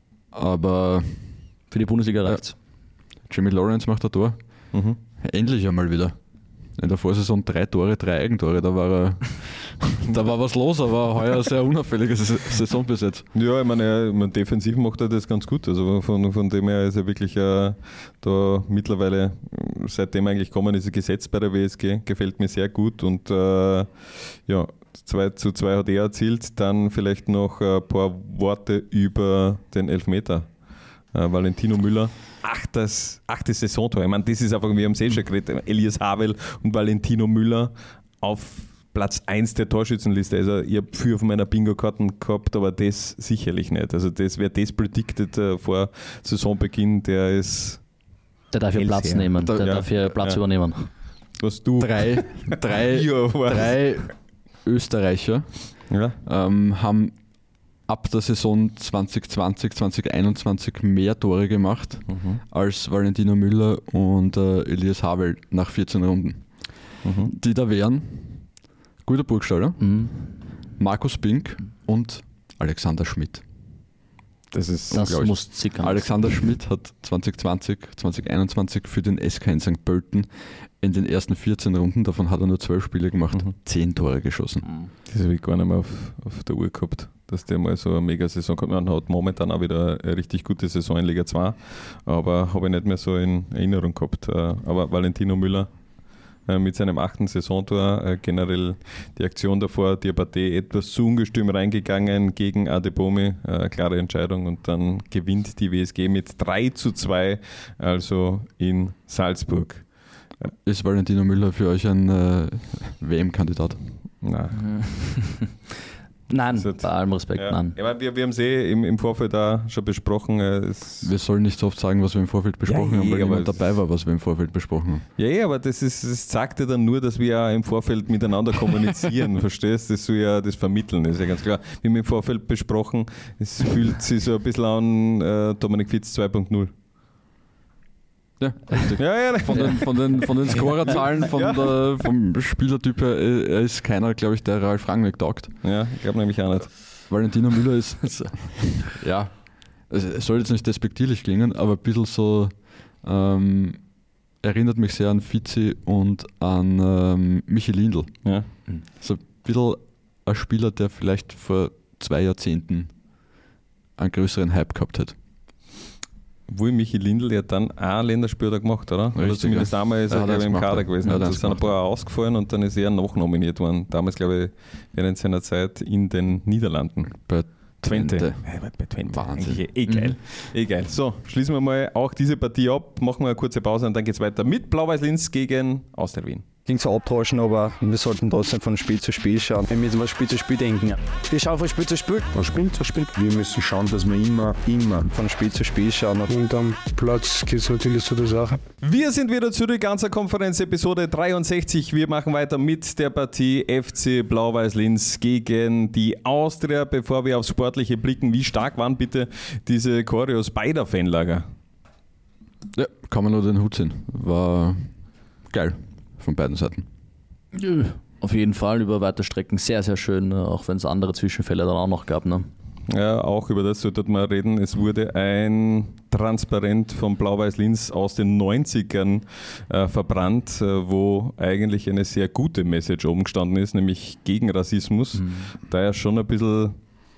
Aber Für die Bundesliga reicht's. Jimmy Lawrence macht ein Tor. Mhm. Endlich einmal wieder. In der Vorsaison drei Tore, drei Eigentore. Da war er, da war was los, aber heuer sehr unauffällige Saison bis jetzt. Ja, ich meine, er, ich meine, defensiv macht er das ganz gut. Also von, von dem her ist er wirklich äh, da mittlerweile, seitdem er eigentlich gekommen ist, gesetzt bei der W S G. Gefällt mir sehr gut. Und äh, ja, zwei zu zwei hat er erzielt. Dann vielleicht noch ein paar Worte über den Elfmeter. Äh, Valentino Müller. Achtes, achtes Saisontor. Ich meine, das ist einfach, wir haben es eh schon geredet, Elias Havel und Valentino Müller auf Platz eins der Torschützenliste. Also ich habe vier auf meiner Bingo-Karten gehabt, aber das sicherlich nicht. Also das, wer das predicted äh, vor Saisonbeginn, der ist... Der darf hier Platz her. nehmen, der Ja, darf hier Platz ja. übernehmen. Was du... Drei, drei, Ja, was? drei Österreicher Ja. ähm, haben ab der Saison zwanzig zwanzig, zwanzig einundzwanzig mehr Tore gemacht Mhm. als Valentino Müller und äh, Elias Havel nach vierzehn Runden. Mhm. Die da wären Guido Burgstaller, Mhm. Markus Bink und Alexander Schmidt. Das ist Das unglaublich. muss sickern. Alexander Schmidt hat zwanzig zwanzig, zwanzig einundzwanzig für den S K in Sankt Pölten in den ersten vierzehn Runden, davon hat er nur zwölf Spiele gemacht, Mhm. zehn Tore geschossen. Das habe ich gar nicht mehr auf, auf der Uhr gehabt, dass der mal so eine Mega-Saison kommt. Man hat momentan auch wieder eine richtig gute Saison in Liga zwei, aber habe ich nicht mehr so in Erinnerung gehabt. Aber Valentino Müller äh, mit seinem achten Saisontor, äh, generell die Aktion davor, die Partie etwas zu ungestüm reingegangen gegen Adebomi, äh, klare Entscheidung und dann gewinnt die W S G mit drei zu zwei, also in Salzburg. Ist Valentino Müller für euch ein äh, W M-Kandidat? Nein. Nein, Das hat- bei allem Respekt, Ja. nein. Ich meine, wir, wir haben es eh im, im Vorfeld da schon besprochen. äh, Es Wir sollen nicht so oft sagen, was wir im Vorfeld besprochen Ja, haben, weil eh, aber jemand es- dabei war, was wir im Vorfeld besprochen haben. ja, ja, aber das, ist, das sagt ja dann nur, dass wir ja im Vorfeld miteinander kommunizieren, verstehst du? Das soll ja das vermitteln, das ist ja ganz klar. Wir haben im Vorfeld besprochen, es fühlt sich so ein bisschen an äh, Dominik Fitz zwei Punkt null. Ja, richtig. Ja, ja, Von den, von den, von den Scorerzahlen, von Ja. der, vom Spielertyp her, äh, er ist keiner, glaube ich, der Ralf Rangnick taugt. ja, ich glaube nämlich auch nicht. Valentino Müller ist, ja, also es soll jetzt nicht despektierlich klingen, aber ein bisschen so, ähm, erinnert mich sehr an Fitzi und an ähm, Michi Lindl. Ja. So ein bisschen ein Spieler, der vielleicht vor zwei Jahrzehnten einen größeren Hype gehabt hat. Obwohl Michi Lindl ja dann auch Länderspiel da gemacht, oder? Oder Richtig, zumindest ja. einmal ist Ja, er, hat glaube er ich, im gemacht, Kader ja. gewesen. Ja, hat da er sind ein gemacht, paar ausgefallen und dann ist er nachnominiert worden. Damals, glaube ich, während seiner Zeit in den Niederlanden. Bei Twente. Twente. Ja, bei Twente. Wahnsinn. Eigentlich eh geil. Mhm. Eh geil. So, schließen wir mal auch diese Partie ab, machen wir eine kurze Pause und dann geht es weiter mit Blau-Weiß-Linz gegen Austria Wien. Klingt so abtauschen, aber wir sollten trotzdem von Spiel zu Spiel schauen. Wir müssen von Spiel zu Spiel denken. Wir schauen von Spiel zu Spiel. Von Spiel zu Spiel. Wir müssen schauen, dass wir immer, immer. Von Spiel zu Spiel schauen. Und am Platz geht es natürlich zu der Sache. Wir sind wieder zurück, ganzer Konferenz, Episode dreiundsechzig. Wir machen weiter mit der Partie F C Blau-Weiß-Linz gegen die Austria. Bevor wir aufs Sportliche blicken, wie stark waren bitte diese Choreos beider Fanlager? Ja, kann man nur den Hut ziehen. War geil von beiden Seiten. Jö, auf jeden Fall über weite Strecken sehr, sehr schön, auch wenn es andere Zwischenfälle dann auch noch gab. Ne? Ja, auch über das sollte man reden. Es wurde ein Transparent von Blau-Weiß-Linz aus den neunzigern äh, verbrannt, äh, wo eigentlich eine sehr gute Message oben gestanden ist, nämlich gegen Rassismus. Mhm. Daher schon ein bisschen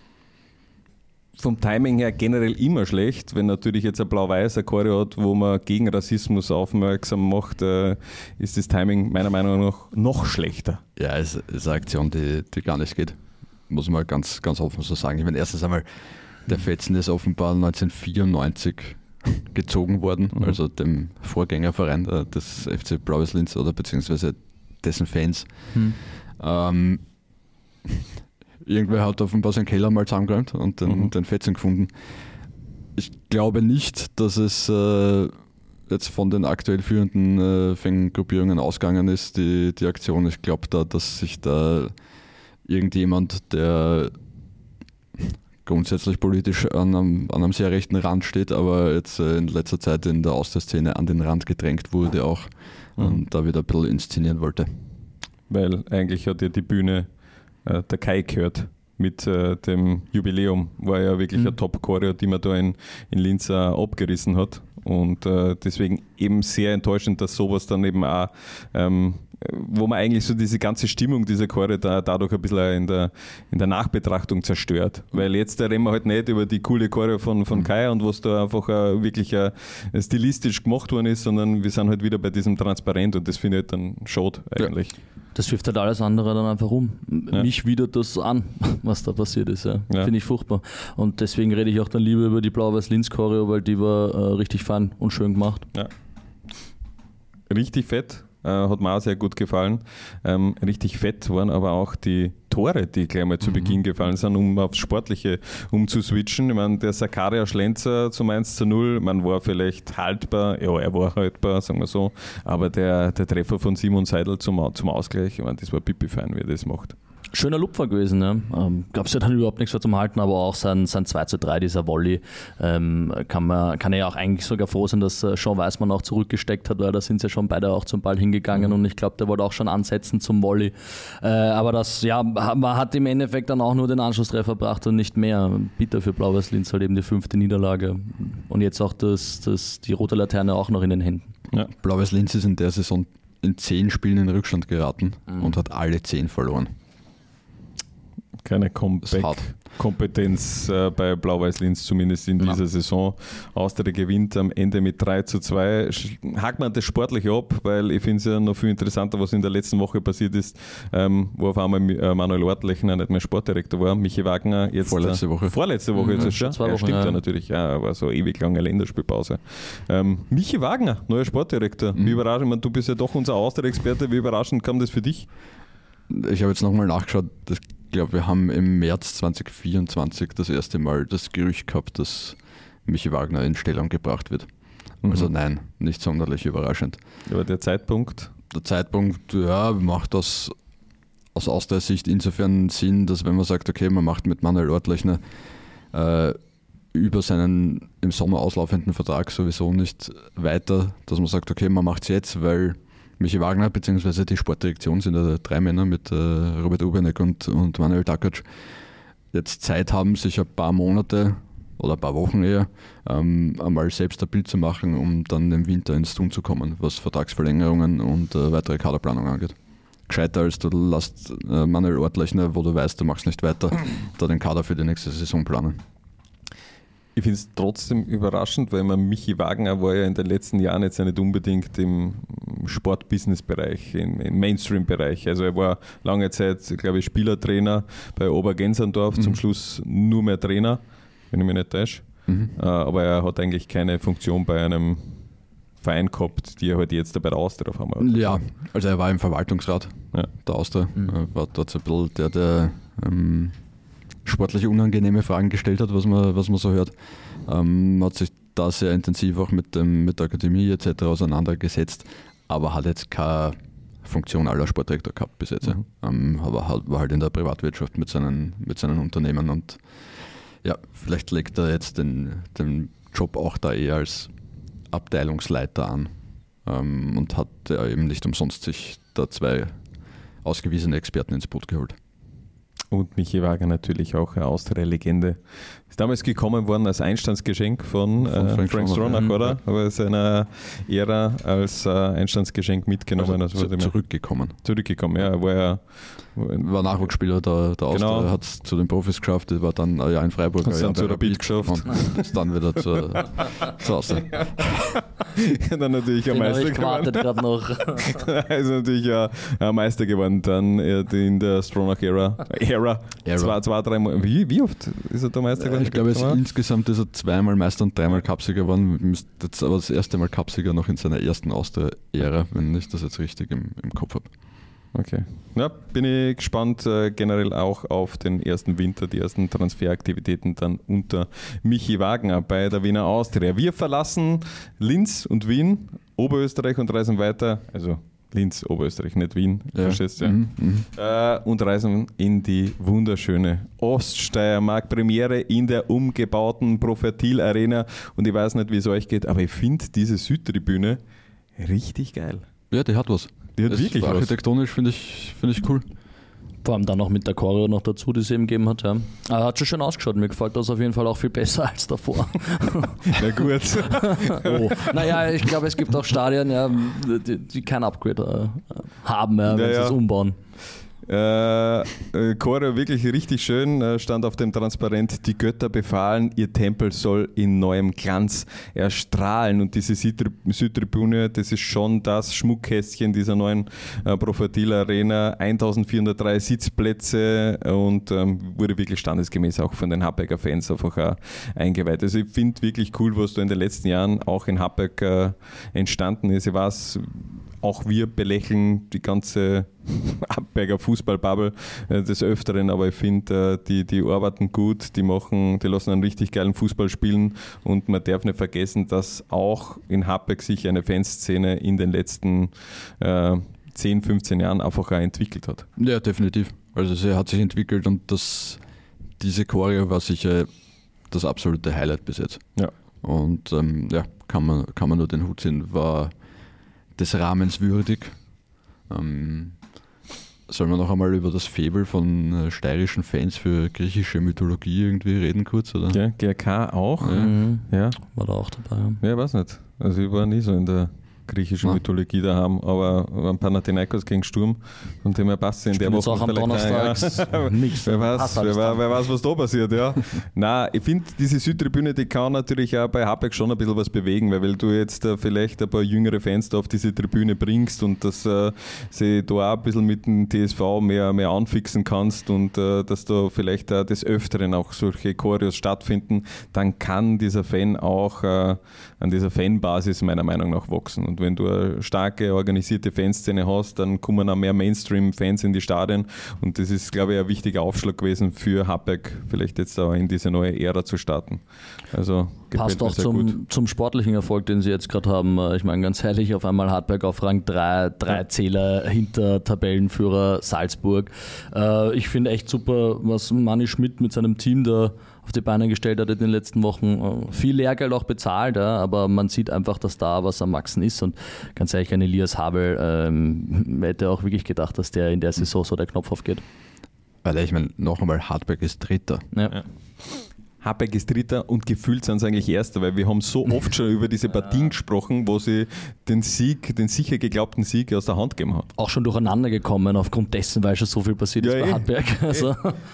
vom Timing her generell immer schlecht, wenn natürlich jetzt ein Blau-Weiß ein Choreo hat, wo man gegen Rassismus aufmerksam macht, äh, ist das Timing meiner Meinung nach noch schlechter. Ja, es ist eine Aktion, die, die gar nicht geht. Muss man ganz, ganz offen so sagen. Ich meine, erstens einmal, der Fetzen ist offenbar neunzehnhundertvierundneunzig gezogen worden, Mhm. also dem Vorgängerverein äh, des F C Blau-Weiß-Linz oder beziehungsweise dessen Fans. Hm. Ähm, irgendwer hat offenbar seinen Keller mal zusammengeräumt und den, Mhm. den Fetzen gefunden. Ich glaube nicht, dass es äh, jetzt von den aktuell führenden äh, Fangruppierungen ausgegangen ist, die, die Aktion. Ich glaube da, dass sich da irgendjemand, der grundsätzlich politisch an einem, an einem sehr rechten Rand steht, aber jetzt äh, in letzter Zeit in der Austria-Szene an den Rand gedrängt wurde auch mhm. und da wieder ein bisschen inszenieren wollte. Weil eigentlich hat ja die Bühne äh, der Kai gehört mit äh, dem Jubiläum. War ja wirklich mhm. eine Top-Choreo, die man da in, in Linz auch abgerissen hat. Und äh, deswegen eben sehr enttäuschend, dass sowas dann eben auch, ähm, wo man eigentlich so diese ganze Stimmung dieser Chore da, dadurch ein bisschen in der, in der Nachbetrachtung zerstört. Weil jetzt reden wir halt nicht über die coole Chore von, von Kai und was da einfach äh, wirklich äh, stilistisch gemacht worden ist, sondern wir sind halt wieder bei diesem Transparent und das finde ich halt dann schade eigentlich. Ja. Das wirft halt alles andere dann einfach um. Ja. Mich widert das an, was da passiert ist. Ja. Ja. Finde ich furchtbar. Und deswegen rede ich auch dann lieber über die Blau-Weiß-Linz-Choreo, weil die war äh, richtig fein und schön gemacht. Ja. Richtig fett. Äh, hat mir auch sehr gut gefallen. Ähm, richtig fett waren aber auch die Tore, die gleich mal zu mhm. Beginn gefallen sind, um aufs Sportliche umzuswitchen. Ich meine, der Sakaria Schlenzer zum eins zu null, man war vielleicht haltbar, ja, er war haltbar, sagen wir so, aber der, der Treffer von Simon Seidel zum, zum Ausgleich, ich meine, das war pipi-fein, wie er das macht. Schöner Lupfer gewesen, ja. Ähm, gab es ja dann überhaupt nichts mehr zum Halten, aber auch sein, sein zwei zu drei, dieser Volley, ähm, kann man kann er ja auch eigentlich sogar froh sein, dass Sean Weissmann auch zurückgesteckt hat, weil da sind sie ja schon beide auch zum Ball hingegangen mhm. und ich glaube, der wollte auch schon ansetzen zum Volley. Äh, aber das, ja, man hat im Endeffekt dann auch nur den Anschlusstreffer gebracht und nicht mehr. Bitter für Blau-Weiß-Linz, halt eben die fünfte Niederlage und jetzt auch das, das, die rote Laterne auch noch in den Händen. Ja. Blau-Weiß-Linz ist in der Saison in zehn Spielen in Rückstand geraten mhm. und hat alle zehn verloren. Keine Comeback-Kompetenz äh, bei Blau-Weiß-Linz, zumindest in dieser ja. Saison. Austria gewinnt am Ende mit drei zu zwei. Hakt man das sportlich ab, weil ich finde es ja noch viel interessanter, was in der letzten Woche passiert ist, ähm, wo auf einmal äh, Manuel Ortlechner nicht mehr Sportdirektor war. Michi Wagner jetzt. Vorletzte Woche. Vorletzte Woche mhm, jetzt schon. Zwei Wochen, ja, stimmt ja, ja natürlich. Ja, aber so ewig lange Länderspielpause. Ähm, Michi Wagner, neuer Sportdirektor. Mhm. Wie überraschend, ich meine, du bist ja doch unser Austria-Experte. Wie überraschend kam das für dich? Ich habe jetzt nochmal nachgeschaut. Das Ich glaube, wir haben im März zwanzig vierundzwanzig das erste Mal das Gerücht gehabt, dass Michi Wagner in Stellung gebracht wird. Mhm. Also nein, nicht sonderlich überraschend. Aber der Zeitpunkt? Der Zeitpunkt, ja, macht das aus Austria-Sicht insofern Sinn, dass wenn man sagt, okay, man macht mit Manuel Ortlechner äh, über seinen im Sommer auslaufenden Vertrag sowieso nicht weiter, dass man sagt, okay, man macht es jetzt, weil Michi Wagner bzw. die Sportdirektion sind ja drei Männer mit äh, Robert Uberneck und, und Manuel Takac jetzt Zeit haben, sich ein paar Monate oder ein paar Wochen eher ähm, einmal selbst ein Bild zu machen, um dann im Winter ins Tun zu kommen, was Vertragsverlängerungen und äh, weitere Kaderplanung angeht. Gescheiter als du lässt äh, Manuel Ortlechner, wo du weißt, du machst nicht weiter, da den Kader für die nächste Saison planen. Ich finde es trotzdem überraschend, weil man Michi Wagner war ja in den letzten Jahren jetzt nicht unbedingt im Sport-Business-Bereich, im, im Mainstream-Bereich. Also er war lange Zeit, glaube ich, Spielertrainer bei Obergensandorf, mhm. zum Schluss nur mehr Trainer, wenn ich mich nicht täusche. Mhm. Aber er hat eigentlich keine Funktion bei einem Verein gehabt, die er halt jetzt bei der Austria auf einmal hat. Ja, also er war im Verwaltungsrat ja. der Austria, mhm. war dort so ein bisschen der, der ähm, sportlich unangenehme Fragen gestellt hat, was man, was man so hört. Ähm, hat sich da sehr intensiv auch mit, dem, mit der Akademie et cetera auseinandergesetzt, aber hat jetzt keine Funktion aller Sportdirektor gehabt bis jetzt. Mhm. Ähm, aber halt, war halt in der Privatwirtschaft mit seinen, mit seinen Unternehmen und ja, vielleicht legt er jetzt den, den Job auch da eher als Abteilungsleiter an ähm, und hat ja eben nicht umsonst sich da zwei ausgewiesene Experten ins Boot geholt. Und Michi Wagner natürlich auch eine Austria-Legende. Ist damals gekommen worden als Einstandsgeschenk von, von äh, Frank, Frank Stronach, mhm. oder? Aber seiner Ära als äh, Einstandsgeschenk mitgenommen. Also zu, zurückgekommen. Zurückgekommen, ja. Er war ja war Nachwuchsspieler der, der Austria, genau. Hat es zu den Profis geschafft, war dann ein Jahr in Freiburg. Hat es dann zu Rapid geschafft. Und ist dann wieder zur, zur Austria. Dann natürlich ein Meister geworden. noch. Er ist natürlich ein Meister geworden, dann in der Stronach-Ära. Ära. Zwei, zwei, drei Mal. Wie, wie oft ist er da Meister geworden? Ich glaube, insgesamt ist er zweimal Meister und dreimal Cupsieger geworden. Müsste jetzt aber das erste Mal Cupsieger noch in seiner ersten Austria-Ära, wenn ich das jetzt richtig im, im Kopf habe. Okay. Ja, bin ich gespannt äh, generell auch auf den ersten Winter, die ersten Transferaktivitäten dann unter Michi Wagner bei der Wiener Austria. Wir verlassen Linz und Wien, Oberösterreich und reisen weiter, also Linz, Oberösterreich, nicht Wien, Ja. verstehst du? Ja. Mhm, mhm. Äh, und reisen in die wunderschöne Oststeiermark. Premiere in der umgebauten Profertil Arena. Und ich weiß nicht, wie es euch geht, aber ich finde diese Südtribüne richtig geil. Ja, die hat was. Die hat Das wirklich was. architektonisch finde ich, find ich cool. Vor allem dann noch mit der Choreo noch dazu, die es eben gegeben hat. Ja. Aber hat schon schön ausgeschaut. Mir gefällt das auf jeden Fall auch viel besser als davor. Na gut. Oh. Naja, ich glaube, es gibt auch Stadien, ja, die, die kein Upgrade äh, haben, ja, wenn Ja, sie ja. es umbauen. Äh, äh, Choreo wirklich richtig schön, äh, stand auf dem Transparent, die Götter befahlen, ihr Tempel soll in neuem Glanz erstrahlen. Und diese Südtri- Südtribüne, das ist schon das Schmuckkästchen dieser neuen äh, Profertil Arena, eintausendvierhundertdrei Sitzplätze und ähm, wurde wirklich standesgemäß auch von den Hartberger Fans einfach auch eingeweiht. Also ich finde wirklich cool, was da in den letzten Jahren auch in Hartberg äh, entstanden ist. Ich weiß, auch wir belächeln die ganze Hartberger Fußballbubble äh, des Öfteren, aber ich finde, äh, die, die arbeiten gut, die machen, die lassen einen richtig geilen Fußball spielen und man darf nicht vergessen, dass auch in Hartberg sich eine Fanszene in den letzten äh, zehn, fünfzehn Jahren einfach auch entwickelt hat. Ja, definitiv. Also sie hat sich entwickelt und das, diese Choreo war sicher das absolute Highlight bis jetzt. Ja. Und ähm, ja, kann man, kann man nur den Hut ziehen, war des Rahmens würdig. Ähm, sollen wir noch einmal über das Faible von äh, steirischen Fans für griechische Mythologie irgendwie reden kurz? Oder? Ja, G R K auch. Ja. Mhm. Ja, War da auch dabei. ja, ich weiß nicht. Also ich war nie so in der griechischen Ja. Mythologie daheim, aber am Panathinaikos gegen Sturm und dem passt in der Spielen jetzt Woche auch am vielleicht- Donnerstag. Ja. Nix. Wer weiß, Passt wer, alles weiß, dann. wer weiß, was da passiert, ja. Nein, ich finde, diese Südtribüne, die kann natürlich auch bei Hartberg schon ein bisschen was bewegen, weil, weil du jetzt äh, vielleicht ein paar jüngere Fans da auf diese Tribüne bringst und dass äh, sie da auch ein bisschen mit dem T S V mehr, mehr anfixen kannst und äh, dass da vielleicht auch des Öfteren auch solche Choreos stattfinden, dann kann dieser Fan auch äh, an dieser Fanbasis meiner Meinung nach wachsen. Und wenn du eine starke, organisierte Fanszene hast, dann kommen auch mehr Mainstream-Fans in die Stadien und das ist, glaube ich, ein wichtiger Aufschlag gewesen für Hartberg, vielleicht jetzt auch in diese neue Ära zu starten. Also gefällt Passt mir auch sehr gut. zum, zum sportlichen Erfolg, den sie jetzt gerade haben. Ich meine, ganz ehrlich, auf einmal Hartberg auf Rang drei, drei Ja. Zähler hinter Tabellenführer Salzburg. Äh, ich finde echt super, was Manni Schmidt mit seinem Team da auf die Beine gestellt hat in den letzten Wochen. Äh, Viel Lehrgeld auch bezahlt, ja, aber man sieht einfach, dass da was am Wachsen ist. Und ganz ehrlich, ein Elias Habel ähm, hätte auch wirklich gedacht, dass der in der Saison so der Knopf aufgeht. Weil ich meine, noch einmal, Hartberg ist Dritter. Ja. Ja. Hartberg ist Dritter und gefühlt sind sie eigentlich Erster, weil wir haben so oft schon über diese Partien gesprochen, wo sie den Sieg, den sicher geglaubten Sieg aus der Hand gegeben haben. Auch schon durcheinander gekommen aufgrund dessen, weil schon so viel passiert Ja, ist bei eh. Hartberg. Also,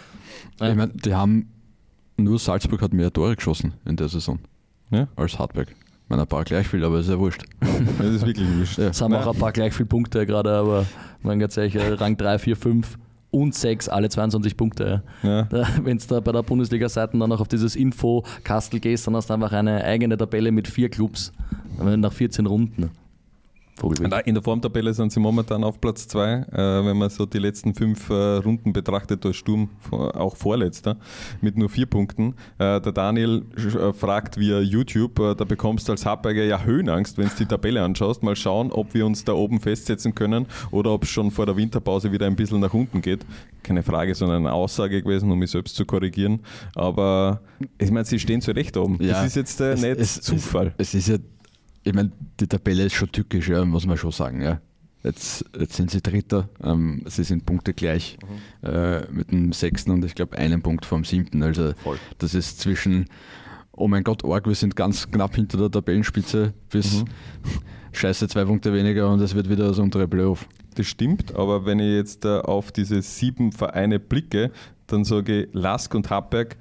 Ja. Ich meine, die haben, nur Salzburg hat mehr Tore geschossen in der Saison Ja? als Hartberg. Ich meine, ein paar gleich viel, aber ist ja wurscht. Das ist wirklich wurscht. Ja. Es haben auch ein paar gleich viele Punkte gerade, aber man ganz ehrlich, äh, Rang drei, vier, fünf und sechs, alle zweiundzwanzig Punkte. Ja. Wenn du da bei der Bundesliga-Seite dann noch auf dieses Info-Kastel gehst, dann hast du einfach eine eigene Tabelle mit vier Clubs nach vierzehn Runden. Vogelwild. In der Formtabelle sind sie momentan auf Platz zwei, äh, wenn man so die letzten fünf äh, Runden betrachtet, da ist Sturm vor- auch Vorletzter mit nur vier Punkten. Äh, der Daniel äh, fragt via YouTube, äh, da bekommst du als Hartberger ja Höhenangst, wenn du die Tabelle anschaust. Mal schauen, ob wir uns da oben festsetzen können oder ob es schon vor der Winterpause wieder ein bisschen nach unten geht. Keine Frage, sondern eine Aussage gewesen, um mich selbst zu korrigieren. Aber ich meine, sie stehen zu Recht oben. Ja, das ist jetzt äh, es- nicht es- Zufall. Es, es ist ja, ich meine, die Tabelle ist schon tückisch, ja, muss man schon sagen. Ja. Jetzt, jetzt sind sie Dritter, ähm, sie sind Punkte gleich äh, mit dem Sechsten und ich glaube einen Punkt vom Siebten. Also Voll. das ist zwischen, oh mein Gott, arg, wir sind ganz knapp hinter der Tabellenspitze bis scheiße, zwei Punkte weniger und es wird wieder das untere Playoff. Das stimmt, aber wenn ich jetzt äh, auf diese sieben Vereine blicke, dann sage ich, Lask und Hartberg,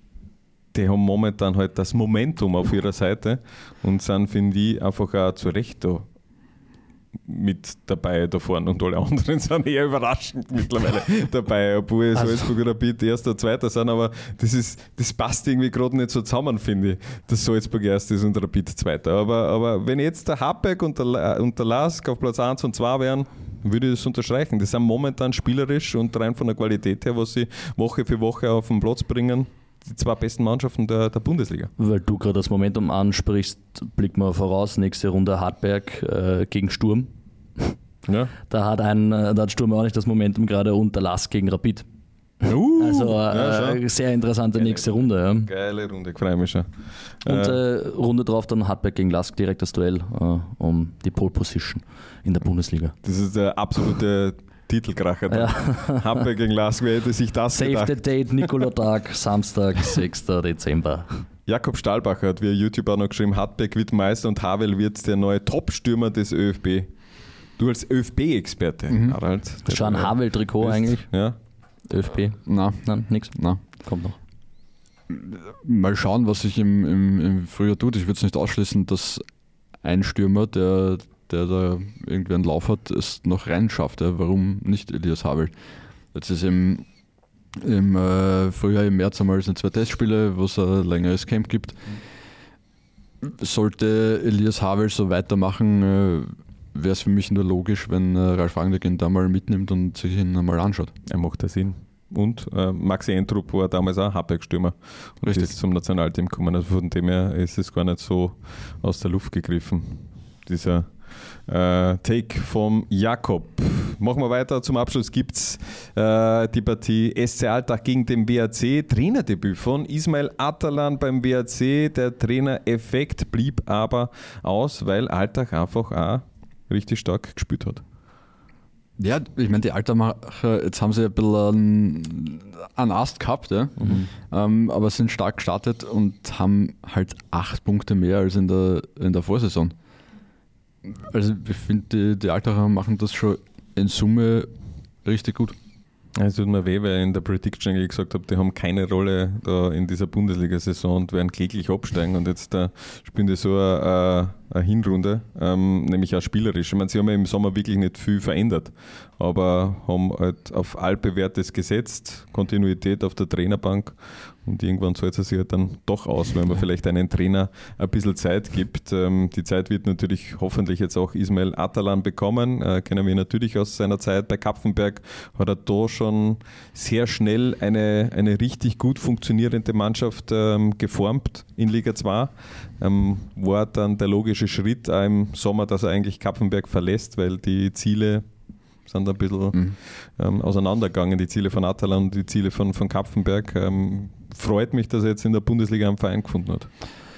die haben momentan halt das Momentum auf ihrer Seite und sind, finde ich, einfach auch zu Recht da mit dabei da vorne und alle anderen sind eher überraschend mittlerweile dabei, obwohl Also- Salzburg und Rapid Erster und Zweiter sind, aber das, ist, das passt irgendwie gerade nicht so zusammen, finde ich, dass Salzburg Erster ist und Rapid Zweiter. Aber, aber wenn jetzt der Hartberg und der, La- und der Lask auf Platz eins und zwei wären, würde ich das unterstreichen. Die sind momentan spielerisch und rein von der Qualität her, was sie Woche für Woche auf den Platz bringen, die zwei besten Mannschaften der, der Bundesliga. Weil du gerade das Momentum ansprichst, blicken wir voraus, nächste Runde Hartberg äh, gegen Sturm. Ja. Da hat ein, da hat Sturm auch nicht das Momentum gerade unter Lask gegen Rapid. Uh, Also ja, äh, sehr interessante Geile nächste Runde. Ja. Geile Runde, ich freue mich schon. Und Äh, äh, Runde drauf dann Hartberg gegen Lask, direkt das Duell äh, um die Pole Position in der Bundesliga. das ist der absolute Titelkracher. Ja. Hartberg gegen Lask, wer hätte sich das Save gedacht? the date, Nikolotag, Samstag, sechster Dezember. Jakob Stahlbacher hat via YouTube auch noch geschrieben, Hartberg wird Meister und Havel wird der neue Top-Stürmer des ÖFB. Du als ÖFB-Experte, Mhm. Harald. Schon ein Havel-Trikot eigentlich, Ja. ÖFB. Na, Nein, nix. na. Kommt noch. Mal schauen, was sich im, im, im Frühjahr tut. Ich würde es nicht ausschließen, dass ein Stürmer, der, der da irgendwie einen Lauf hat, es noch reinschafft. Ja. Warum nicht Elias Havel? Jetzt ist im, im äh, Frühjahr, im März einmal sind zwei Testspiele, wo es ein längeres Camp gibt. Sollte Elias Havel so weitermachen, äh, wäre es für mich nur logisch, wenn äh, Ralf Rangnick ihn da mal mitnimmt und sich ihn einmal anschaut. Er macht ja Sinn. Und äh, Maxi Entrup war damals auch Hartberg-Stürmer und Richtig. ist zum Nationalteam gekommen. Also von dem her ist es gar nicht so aus der Luft gegriffen, dieser äh, Take vom Jakob. Machen wir weiter. Zum Abschluss gibt es äh, die Partie S C Altach gegen den W A C. Trainerdebüt von Ismail Atalan beim W A C. Der Trainereffekt blieb aber aus, weil Altach einfach auch richtig stark gespielt hat. Ja, ich meine, die Altermacher, jetzt haben sie ein bisschen einen, einen Ast gehabt, ja? Mhm. ähm, aber sind stark gestartet und haben halt acht Punkte mehr als in der, in der Vorsaison. Also ich finde, die, die Altacher machen das schon in Summe richtig gut. Es tut mir weh, weil ich in der Prediction eigentlich gesagt habe, die haben keine Rolle da in dieser Bundesliga-Saison und werden kläglich absteigen. Und jetzt äh, spielen die so eine, eine Hinrunde, ähm, nämlich auch spielerisch. Ich meine, sie haben ja im Sommer wirklich nicht viel verändert, aber haben halt auf altbewährtes gesetzt, Kontinuität auf der Trainerbank. Und irgendwann zahlt es sich halt dann doch aus, wenn man vielleicht einen Trainer ein bisschen Zeit gibt. Ähm, die Zeit wird natürlich hoffentlich jetzt auch Ismail Atalan bekommen. Äh, kennen wir natürlich aus seiner Zeit bei Kapfenberg. Hat er da schon sehr schnell eine, eine richtig gut funktionierende Mannschaft ähm, geformt in Liga zwei. Ähm, war dann der logische Schritt auch im Sommer, dass er eigentlich Kapfenberg verlässt, weil die Ziele sind ein bisschen Mhm. ähm, auseinandergegangen, die Ziele von Atalan und die Ziele von, von Kapfenberg. Ähm, freut mich, dass er jetzt in der Bundesliga einen Verein gefunden hat.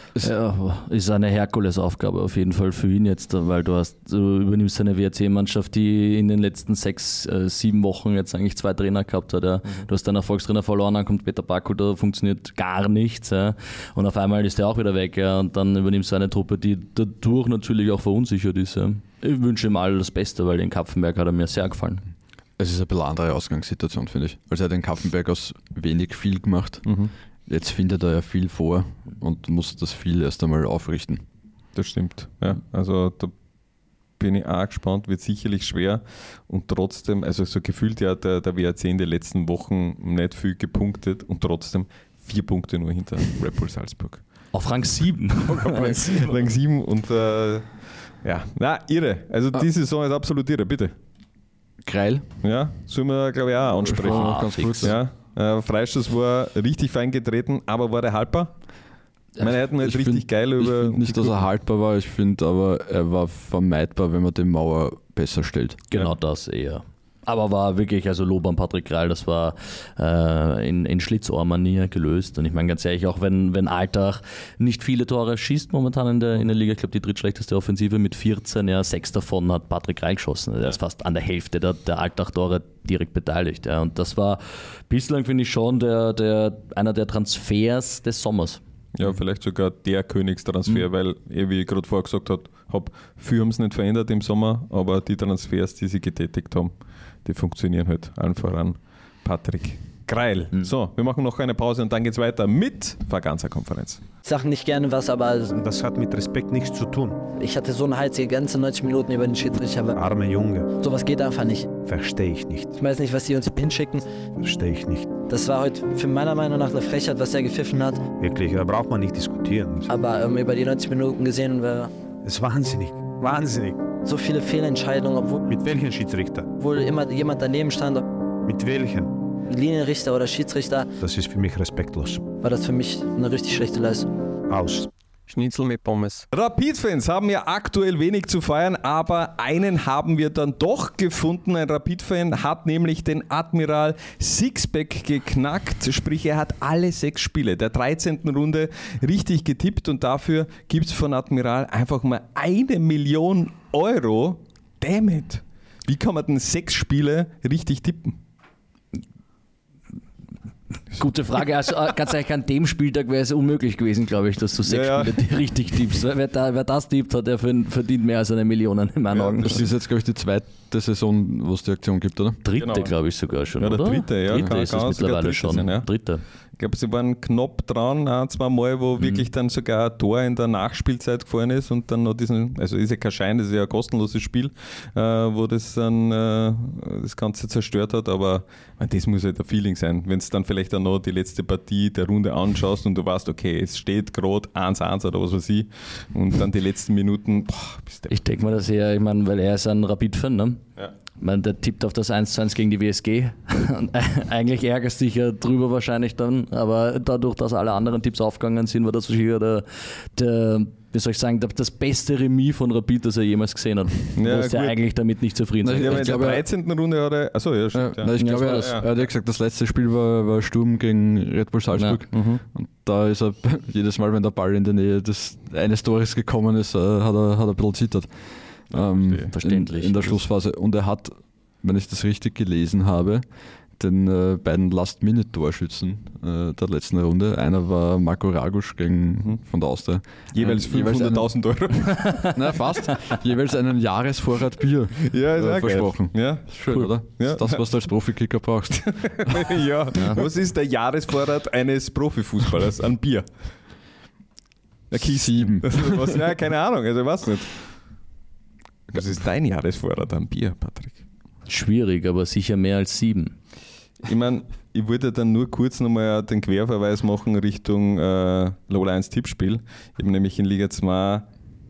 Ja, ist eine Herkulesaufgabe auf jeden Fall für ihn jetzt, weil du hast, du übernimmst eine W R C-Mannschaft, die in den letzten sechs, äh, sieben Wochen jetzt eigentlich zwei Trainer gehabt hat. Ja. Du hast einen Erfolgstrainer verloren, dann kommt Peter Baku, da funktioniert gar nichts. Ja. Und auf einmal ist der auch wieder weg. Ja. Und dann übernimmst du eine Truppe, die dadurch natürlich auch verunsichert ist. Ja. Ich wünsche ihm all das Beste, weil den Kapfenberg hat er mir sehr gefallen. Es ist ein bisschen eine andere Ausgangssituation, finde ich. Also er hat den Kapfenberg aus wenig viel gemacht. Mhm. Jetzt findet er ja viel vor und muss das viel erst einmal aufrichten. Das stimmt. Ja. Also da bin ich auch gespannt, wird sicherlich schwer und trotzdem, also so gefühlt ja der, der W R C in den letzten Wochen nicht viel gepunktet und trotzdem vier Punkte nur hinter Red Bull Salzburg. Auf Rang sieben. Rang sieben und äh, ja, na irre. Also die Saison ist absolut irre, bitte. Kreil. Ja, sollen wir glaube ich auch ansprechen. Ah, ganz fix. kurz. Ja, äh, Freistoß war richtig fein getreten, aber war der haltbar? Ich meine, er hat ihn jetzt Ich richtig find- geil Ich über. finde nicht, dass er haltbar war, ich finde aber, er war vermeidbar, wenn man die Mauer besser stellt. Genau das eher. Aber war wirklich, also Lob an Patrick Kreil, das war äh, in, in Schlitzohr-Manier gelöst. Und ich meine ganz ehrlich, auch wenn, wenn Altach nicht viele Tore schießt momentan in der, in der Liga, ich glaube die drittschlechteste Offensive mit vierzehn, ja, sechs davon hat Patrick Kreil geschossen. Er ist fast an der Hälfte der, der Altach-Tore direkt beteiligt. Ja. Und das war bislang, finde ich, schon der, der, einer der Transfers des Sommers. Ja, vielleicht sogar der Königstransfer, Mhm. weil, eh, wie ich gerade vorher gesagt habe, hab, viel haben es nicht verändert im Sommer, aber die Transfers, die sie getätigt haben, die funktionieren halt allen voran. Patrick Kreil. Mhm. So, wir machen noch eine Pause und dann geht's weiter mit Vaganza-Konferenz. Ich sage nicht gerne was, aber Das hat mit Respekt nichts zu tun. ich hatte so einen Hals die ganze neunzig Minuten über den Schiedsrichter. Aber Arme Junge, sowas geht einfach nicht. verstehe ich nicht. Ich weiß nicht, was die uns hinschicken. Verstehe ich nicht. Das war heute für meiner Meinung nach eine Frechheit, was er gepfiffen hat. Wirklich, da braucht man nicht diskutieren. Aber ähm, über die neunzig Minuten gesehen, war Es ist wahnsinnig. Wahnsinnig. so viele Fehlentscheidungen, obwohl, Mit welchen Schiedsrichter? obwohl immer jemand daneben stand. Mit welchen? Linienrichter oder Schiedsrichter, Das ist für mich respektlos. war das für mich eine richtig schlechte Leistung. Aus. Schnitzel mit Pommes. Rapid-Fans haben ja aktuell wenig zu feiern, aber einen haben wir dann doch gefunden. Ein Rapid-Fan hat nämlich den Admiral Sixpack geknackt, sprich er hat alle sechs Spiele der dreizehnten Runde richtig getippt und dafür gibt es von Admiral einfach mal eine Million Euro. Damn it! Wie kann man denn sechs Spiele richtig tippen? Gute Frage. Also ganz ehrlich, an dem Spieltag wäre es unmöglich gewesen, glaube ich, dass du sechs Ja, ja. Spiele richtig tippst. Wer, da, wer das tippt, hat, der verdient mehr als eine Million in meinen Augen. Das ist jetzt, glaube ich, die zweite Saison, wo es die Aktion gibt, oder? Dritte, Genau. glaube ich sogar schon, Ja, der oder? dritte, ja. Dritte Kann- ist kann es auch sogar mittlerweile dritte schon. sein, ja. Dritte. Ich glaube, sie waren knapp dran, ein, zwei Mal, wo wirklich dann sogar ein Tor in der Nachspielzeit gefallen ist und dann noch diesen, also ist ja kein Schein, das ist ja ein kostenloses Spiel, äh, wo das dann äh, das Ganze zerstört hat, aber ich meine, das muss halt ein Feeling sein, wenn du dann vielleicht auch noch die letzte Partie der Runde anschaust und du weißt, okay, es steht gerade eins eins oder was weiß ich und dann die letzten Minuten, boah, bist du... Ich denke mal, dass er, ich meine, weil er ist ein Rapid-Fan, ne? Ja. Ich meine, der tippt auf das eins zu eins gegen die W S G. Und eigentlich ärgerst du dich ja drüber wahrscheinlich dann, aber dadurch, dass alle anderen Tipps aufgegangen sind, war das sicher der, der, wie soll ich sagen, der, das beste Remis von Rapid, das er jemals gesehen hat. Ja, Wo ist er gut. eigentlich damit nicht zufrieden Nein, sein. Ja, Ich aber in der glaube, er- dreizehnten Runde hat er, achso, ja, Ja, stimmt, ja. na, ich Ja, glaube, das war er, das. er hat ja gesagt, das letzte Spiel war, war Sturm gegen Red Bull Salzburg. Ja. Mhm. Und da ist er jedes Mal, wenn der Ball in der Nähe des eines Tores gekommen ist, äh, hat er, hat er ein bisschen zittert. Ähm, Verständlich. In, in der Schlussphase. Und er hat, wenn ich das richtig gelesen habe, den äh, beiden Last-Minute-Torschützen äh, der letzten Runde. Einer war Marco Ragusch gegen, von der Austria. Jeweils Äh, jeweils fünfhunderttausend Euro. einen- Na, fast. jeweils einen Jahresvorrat Bier Ja, ist äh, auch geil. versprochen. Ja. Schön, oder? Ja. Das ist das, was du als Profikicker brauchst. ja. Was ist der Jahresvorrat eines Profifußballers an Bier? Der Kies. Sieben. Was, ja, keine Ahnung, also ich weiß nicht. Was ist dein Jahresvorrat an Bier, Patrick? Schwierig, aber sicher mehr als sieben. Ich meine, ich wollte dann nur kurz nochmal den Querverweis machen Richtung äh, Lola eins Tippspiel. Ich habe nämlich in Liga zwei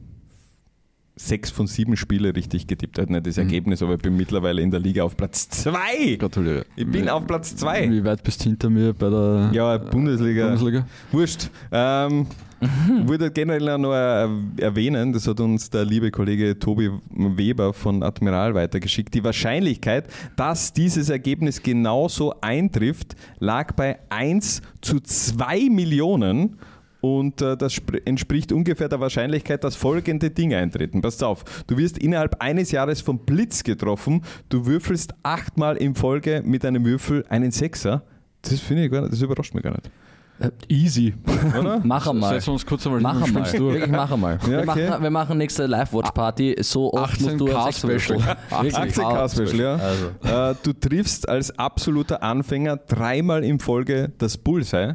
sechs von sieben Spiele richtig getippt. Halt nicht das Ergebnis, aber ich bin mittlerweile in der Liga auf Platz zwei. Gratuliere. Ich bin wie, auf Platz zwei. Wie weit bist du hinter mir bei der Ja, Bundesliga. Bundesliga? Wurscht. Ähm, ich würde generell auch noch äh, erwähnen, das hat uns der liebe Kollege Tobi Weber von Admiral weitergeschickt. Die Wahrscheinlichkeit, dass dieses Ergebnis genauso eintrifft, lag bei eins zu zwei Millionen. Und äh, das spr- entspricht ungefähr der Wahrscheinlichkeit, dass folgende Dinge eintreten. Passt auf, du wirst innerhalb eines Jahres vom Blitz getroffen, du würfelst achtmal in Folge mit einem Würfel einen Sechser. Das finde ich gar nicht, das überrascht mich gar nicht. Äh, Easy. Oder? Mach einmal. Setzen wir uns kurz einmal Mach hin und einmal. spielst durch. Wirklich, mach einmal. Ja, wir, okay. machen, wir machen nächste Live-Watch-Party. So oft musst du ein Sechser würfeln. achtzehn K-Special, ja. Also. Äh, du triffst als absoluter Anfänger dreimal in Folge das Bullseye.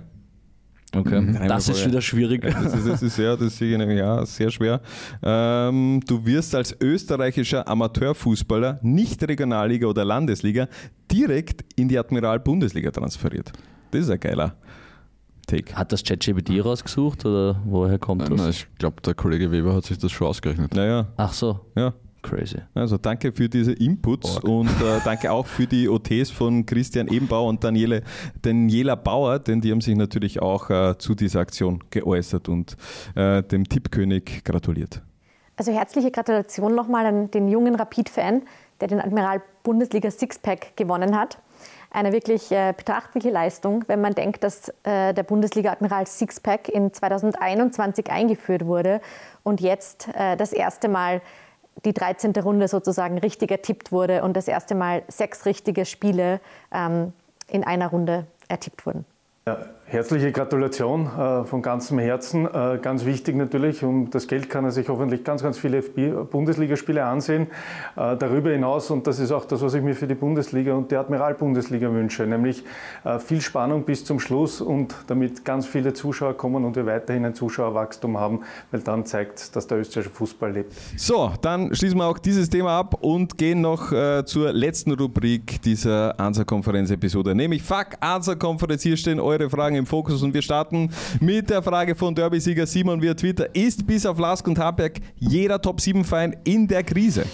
Okay, Mhm. das ist wieder schwierig. Das ist, das ist, ja, das ist ja, sehr schwer. Ähm, du wirst als österreichischer Amateurfußballer, nicht Regionalliga oder Landesliga, direkt in die Admiral-Bundesliga transferiert. Das ist ein geiler Take. Hat das ChatGPT rausgesucht oder woher kommt Nein, das? nein, ich glaube, der Kollege Weber hat sich das schon ausgerechnet. Naja, Ach so, ja. crazy. Also danke für diese Inputs Org. und äh, danke auch für die O Ts von Christian Ebenbauer und Daniele, Daniela Bauer, denn die haben sich natürlich auch äh, zu dieser Aktion geäußert und äh, dem Tippkönig gratuliert. Also herzliche Gratulation nochmal an den jungen Rapid-Fan, der den Admiral Bundesliga Sixpack gewonnen hat. Eine wirklich äh, betrachtliche Leistung, wenn man denkt, dass äh, der Bundesliga Admiral Sixpack in zweitausendeinundzwanzig eingeführt wurde und jetzt äh, das erste Mal die dreizehnte Runde sozusagen richtig ertippt wurde und das erste Mal sechs richtige Spiele ähm, in einer Runde ertippt wurden. Ja, herzliche Gratulation äh, von ganzem Herzen. Äh, ganz wichtig natürlich, um das Geld kann er sich hoffentlich ganz, ganz viele Bundesligaspiele ansehen. Äh, darüber hinaus, und das ist auch das, was ich mir für die Bundesliga und die Admiral-Bundesliga wünsche, nämlich äh, viel Spannung bis zum Schluss und damit ganz viele Zuschauer kommen und wir weiterhin ein Zuschauerwachstum haben, weil dann zeigt, dass der österreichische Fußball lebt. So, dann schließen wir auch dieses Thema ab und gehen noch äh, zur letzten Rubrik dieser Ansa-Konferenz-Episode, nämlich Fuck Ansa-Konferenz. Hier stehen eure Fragen im Fokus und wir starten mit der Frage von Derby-Sieger Simon via Twitter. Ist bis auf Lask und Hartberg jeder Top sieben Verein in der Krise?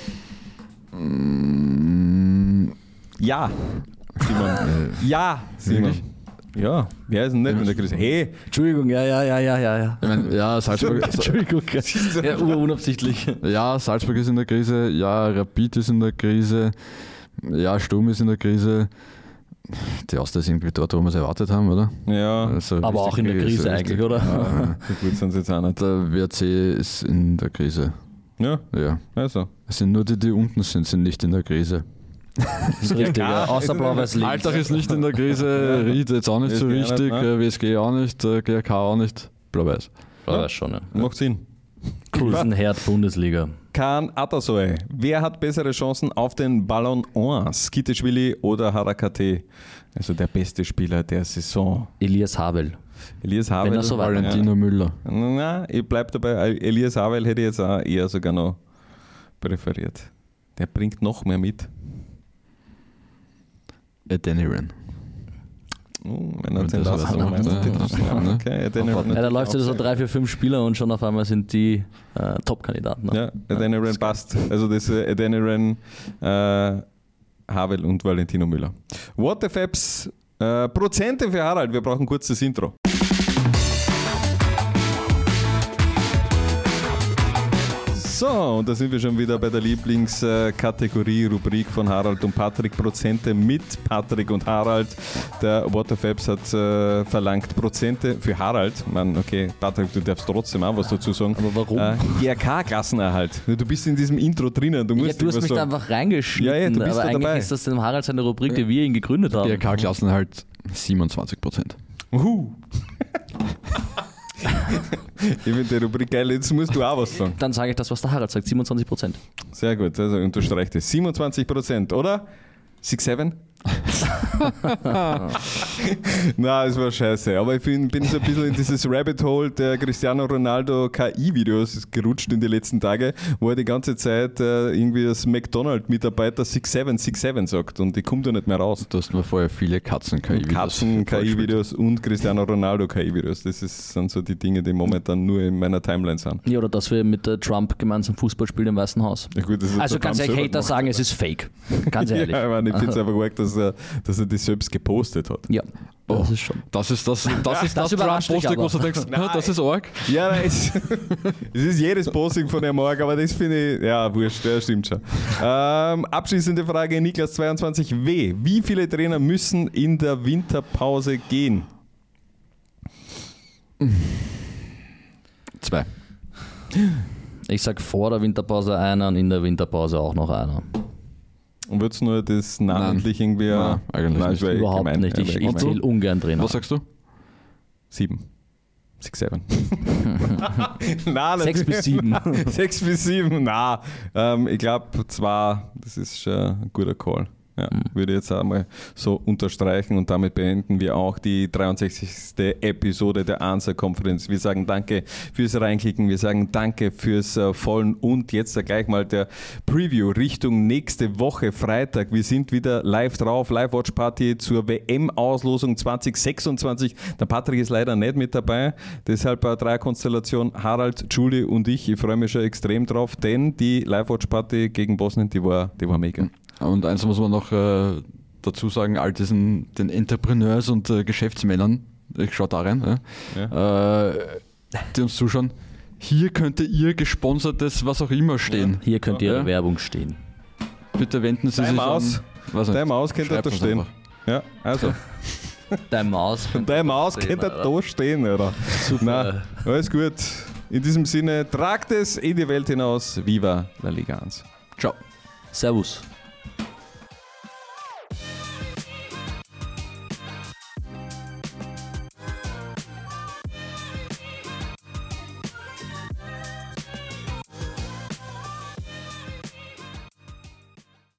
Ja, Simon. Ja, Simon. Wirklich? Ja, wer ist denn nicht in der Krise? Hey! Entschuldigung, ja, ja, ja, ja, ja. ja. Ich mein, ja, Salzburg, Entschuldigung, ja, unabsichtlich. ja, Salzburg ist in der Krise, ja, Rapid ist in der Krise, ja, Sturm ist in der Krise. Die Austria ist irgendwie dort, wo wir es erwartet haben, oder? Ja, also aber auch in der Krise so eigentlich, oder? Ja, so gut sind sie jetzt auch nicht. der W R C ist in der Krise. Ja, Ja. also. Es sind nur die, die unten sind, sind nicht in der Krise. Das ist richtig, ja. Außer Blau-Weiß links. Alltag ist nicht in der Krise, Ried jetzt auch nicht so W S G auch richtig, nicht, ne? W S G auch nicht, äh, G R K auch nicht, Blau-Weiß. Blau-Weiß schon, ja. Macht Sinn. Krisenherd Bundesliga. Kan Atasoy. Wer hat bessere Chancen auf den Ballon eins? Skiteschwili oder Harakate? Also der beste Spieler der Saison. Elias Havel. Elias Havel. Wenn er so weit- Valentino Müller. Na, ich bleib dabei. Elias Havel hätte ich jetzt auch eher sogar noch präferiert. Der bringt noch mehr mit. Adeniran. Oh, wenn er Und den das lassen war meinst, so, das- ja, ja, ne? okay, Adeniran Ja, da natürlich läuft auch so sehr. drei, vier, fünf Spieler und schon auf einmal sind die äh, Top-Kandidaten. ne? Ja, Adeniran passt. Also das äh, Adeniran, äh, Havel und Valentino Müller. What the Fabs, äh, Prozente für Harald. Wir brauchen kurz das Intro. So, und da sind wir schon wieder bei der Lieblingskategorie, Rubrik von Harald und Patrick. Prozente mit Patrick und Harald. Der Waterfabs hat äh, verlangt Prozente für Harald. Mann, okay, Patrick, du darfst trotzdem auch was dazu sagen. Aber warum? Äh, G R K-Klassenerhalt. Du bist in diesem Intro drinnen. Du musst Ja, du hast irgendwas mich da sagen. einfach reingeschnitten, Ja, ja, du bist aber da eigentlich dabei. ist das dem Harald seine Rubrik, die wir ihn gegründet G haben. R K-Klassen halt siebenundzwanzig Prozent. Uhu. Ich finde die Rubrik geil. Jetzt musst du auch was sagen. Dann sage ich das, was der Harald sagt, siebenundzwanzig Prozent. Sehr gut, also unterstreicht es. siebenundzwanzig Prozent, oder? six seven? Na, es war scheiße. Aber ich bin, bin so ein bisschen in dieses Rabbit Hole der Cristiano Ronaldo K I-Videos gerutscht in die letzten Tage, wo er die ganze Zeit äh, irgendwie als McDonald-Mitarbeiter six seven six seven sagt und ich komme da nicht mehr raus. Du hast mir vorher viele Katzen-K I-Videos. Katzen-K I-Videos und Cristiano Ronaldo-K I-Videos. Das ist, sind so die Dinge, die momentan nur in meiner Timeline sind. Ja, oder dass wir mit äh, Trump gemeinsam Fußball spielen im Weißen Haus. Ja, gut, das ist Also der ganz Trump ehrlich, selber Hater gemacht. sagen, es ist fake. Ganz ehrlich. Ja, ich, meine, ich finde es einfach arg, dass er, dass er das selbst gepostet hat. Ja, Oh, das ist schon. Das ist das, das, ist das, Das überrascht dich Trump-Posting, aber. wo du denkst, Nein. "Ah, das ist arg. Ja, nein, es, es ist jedes Posting von dem arg, aber das finde ich, ja, wurscht, ja, stimmt schon. Ähm, abschließende Frage, Niklas zweiundzwanzig W. Wie viele Trainer müssen in der Winterpause gehen? Zwei. Ich sag vor der Winterpause einer und in der Winterpause auch noch einer. Und würdest du nur das namentlich Nein. irgendwie... Nein, eigentlich das nicht. wäre Überhaupt gemein. nicht. Ja, Ich, wäre ich gemein. zähle ungern Trainer. Was sagst du? Sieben. Six, seven. Nein, Sechs bis sieben. Sechs bis sieben, na. Ähm, ich glaube, zwei, das ist schon ein guter Call. Ja, würde ich jetzt einmal so unterstreichen und damit beenden wir auch die dreiundsechzigste Episode der Answer-Konferenz. Wir sagen danke fürs Reinklicken, wir sagen danke fürs äh, Folgen und jetzt äh, gleich mal der Preview Richtung nächste Woche Freitag. Wir sind wieder live drauf, Live-Watch-Party zur W M-Auslosung zwanzig sechsundzwanzig. Der Patrick ist leider nicht mit dabei, deshalb eine Dreierkonstellation Harald, Julie und ich. Ich freue mich schon extrem drauf, denn die Live-Watch-Party gegen Bosnien, die war, die war mega. Und eins muss man noch äh, dazu sagen, all diesen den Entrepreneurs und äh, Geschäftsmännern, ich schaue da rein, ja, äh, die uns zuschauen, hier könnte ihr gesponsertes was auch immer stehen. Hier könnte Ihre Ja. Werbung stehen. Bitte wenden Sie Deine sich Maus. an. Weiß nicht. Deine Maus könnte Schreibt da uns stehen. einfach. Ja, also. Deine Maus. Deine Maus stehen, könnte Alter. da stehen, oder? Super. Na, alles gut. In diesem Sinne, tragt es in die Welt hinaus. Viva la Liga eins. Ciao. Servus.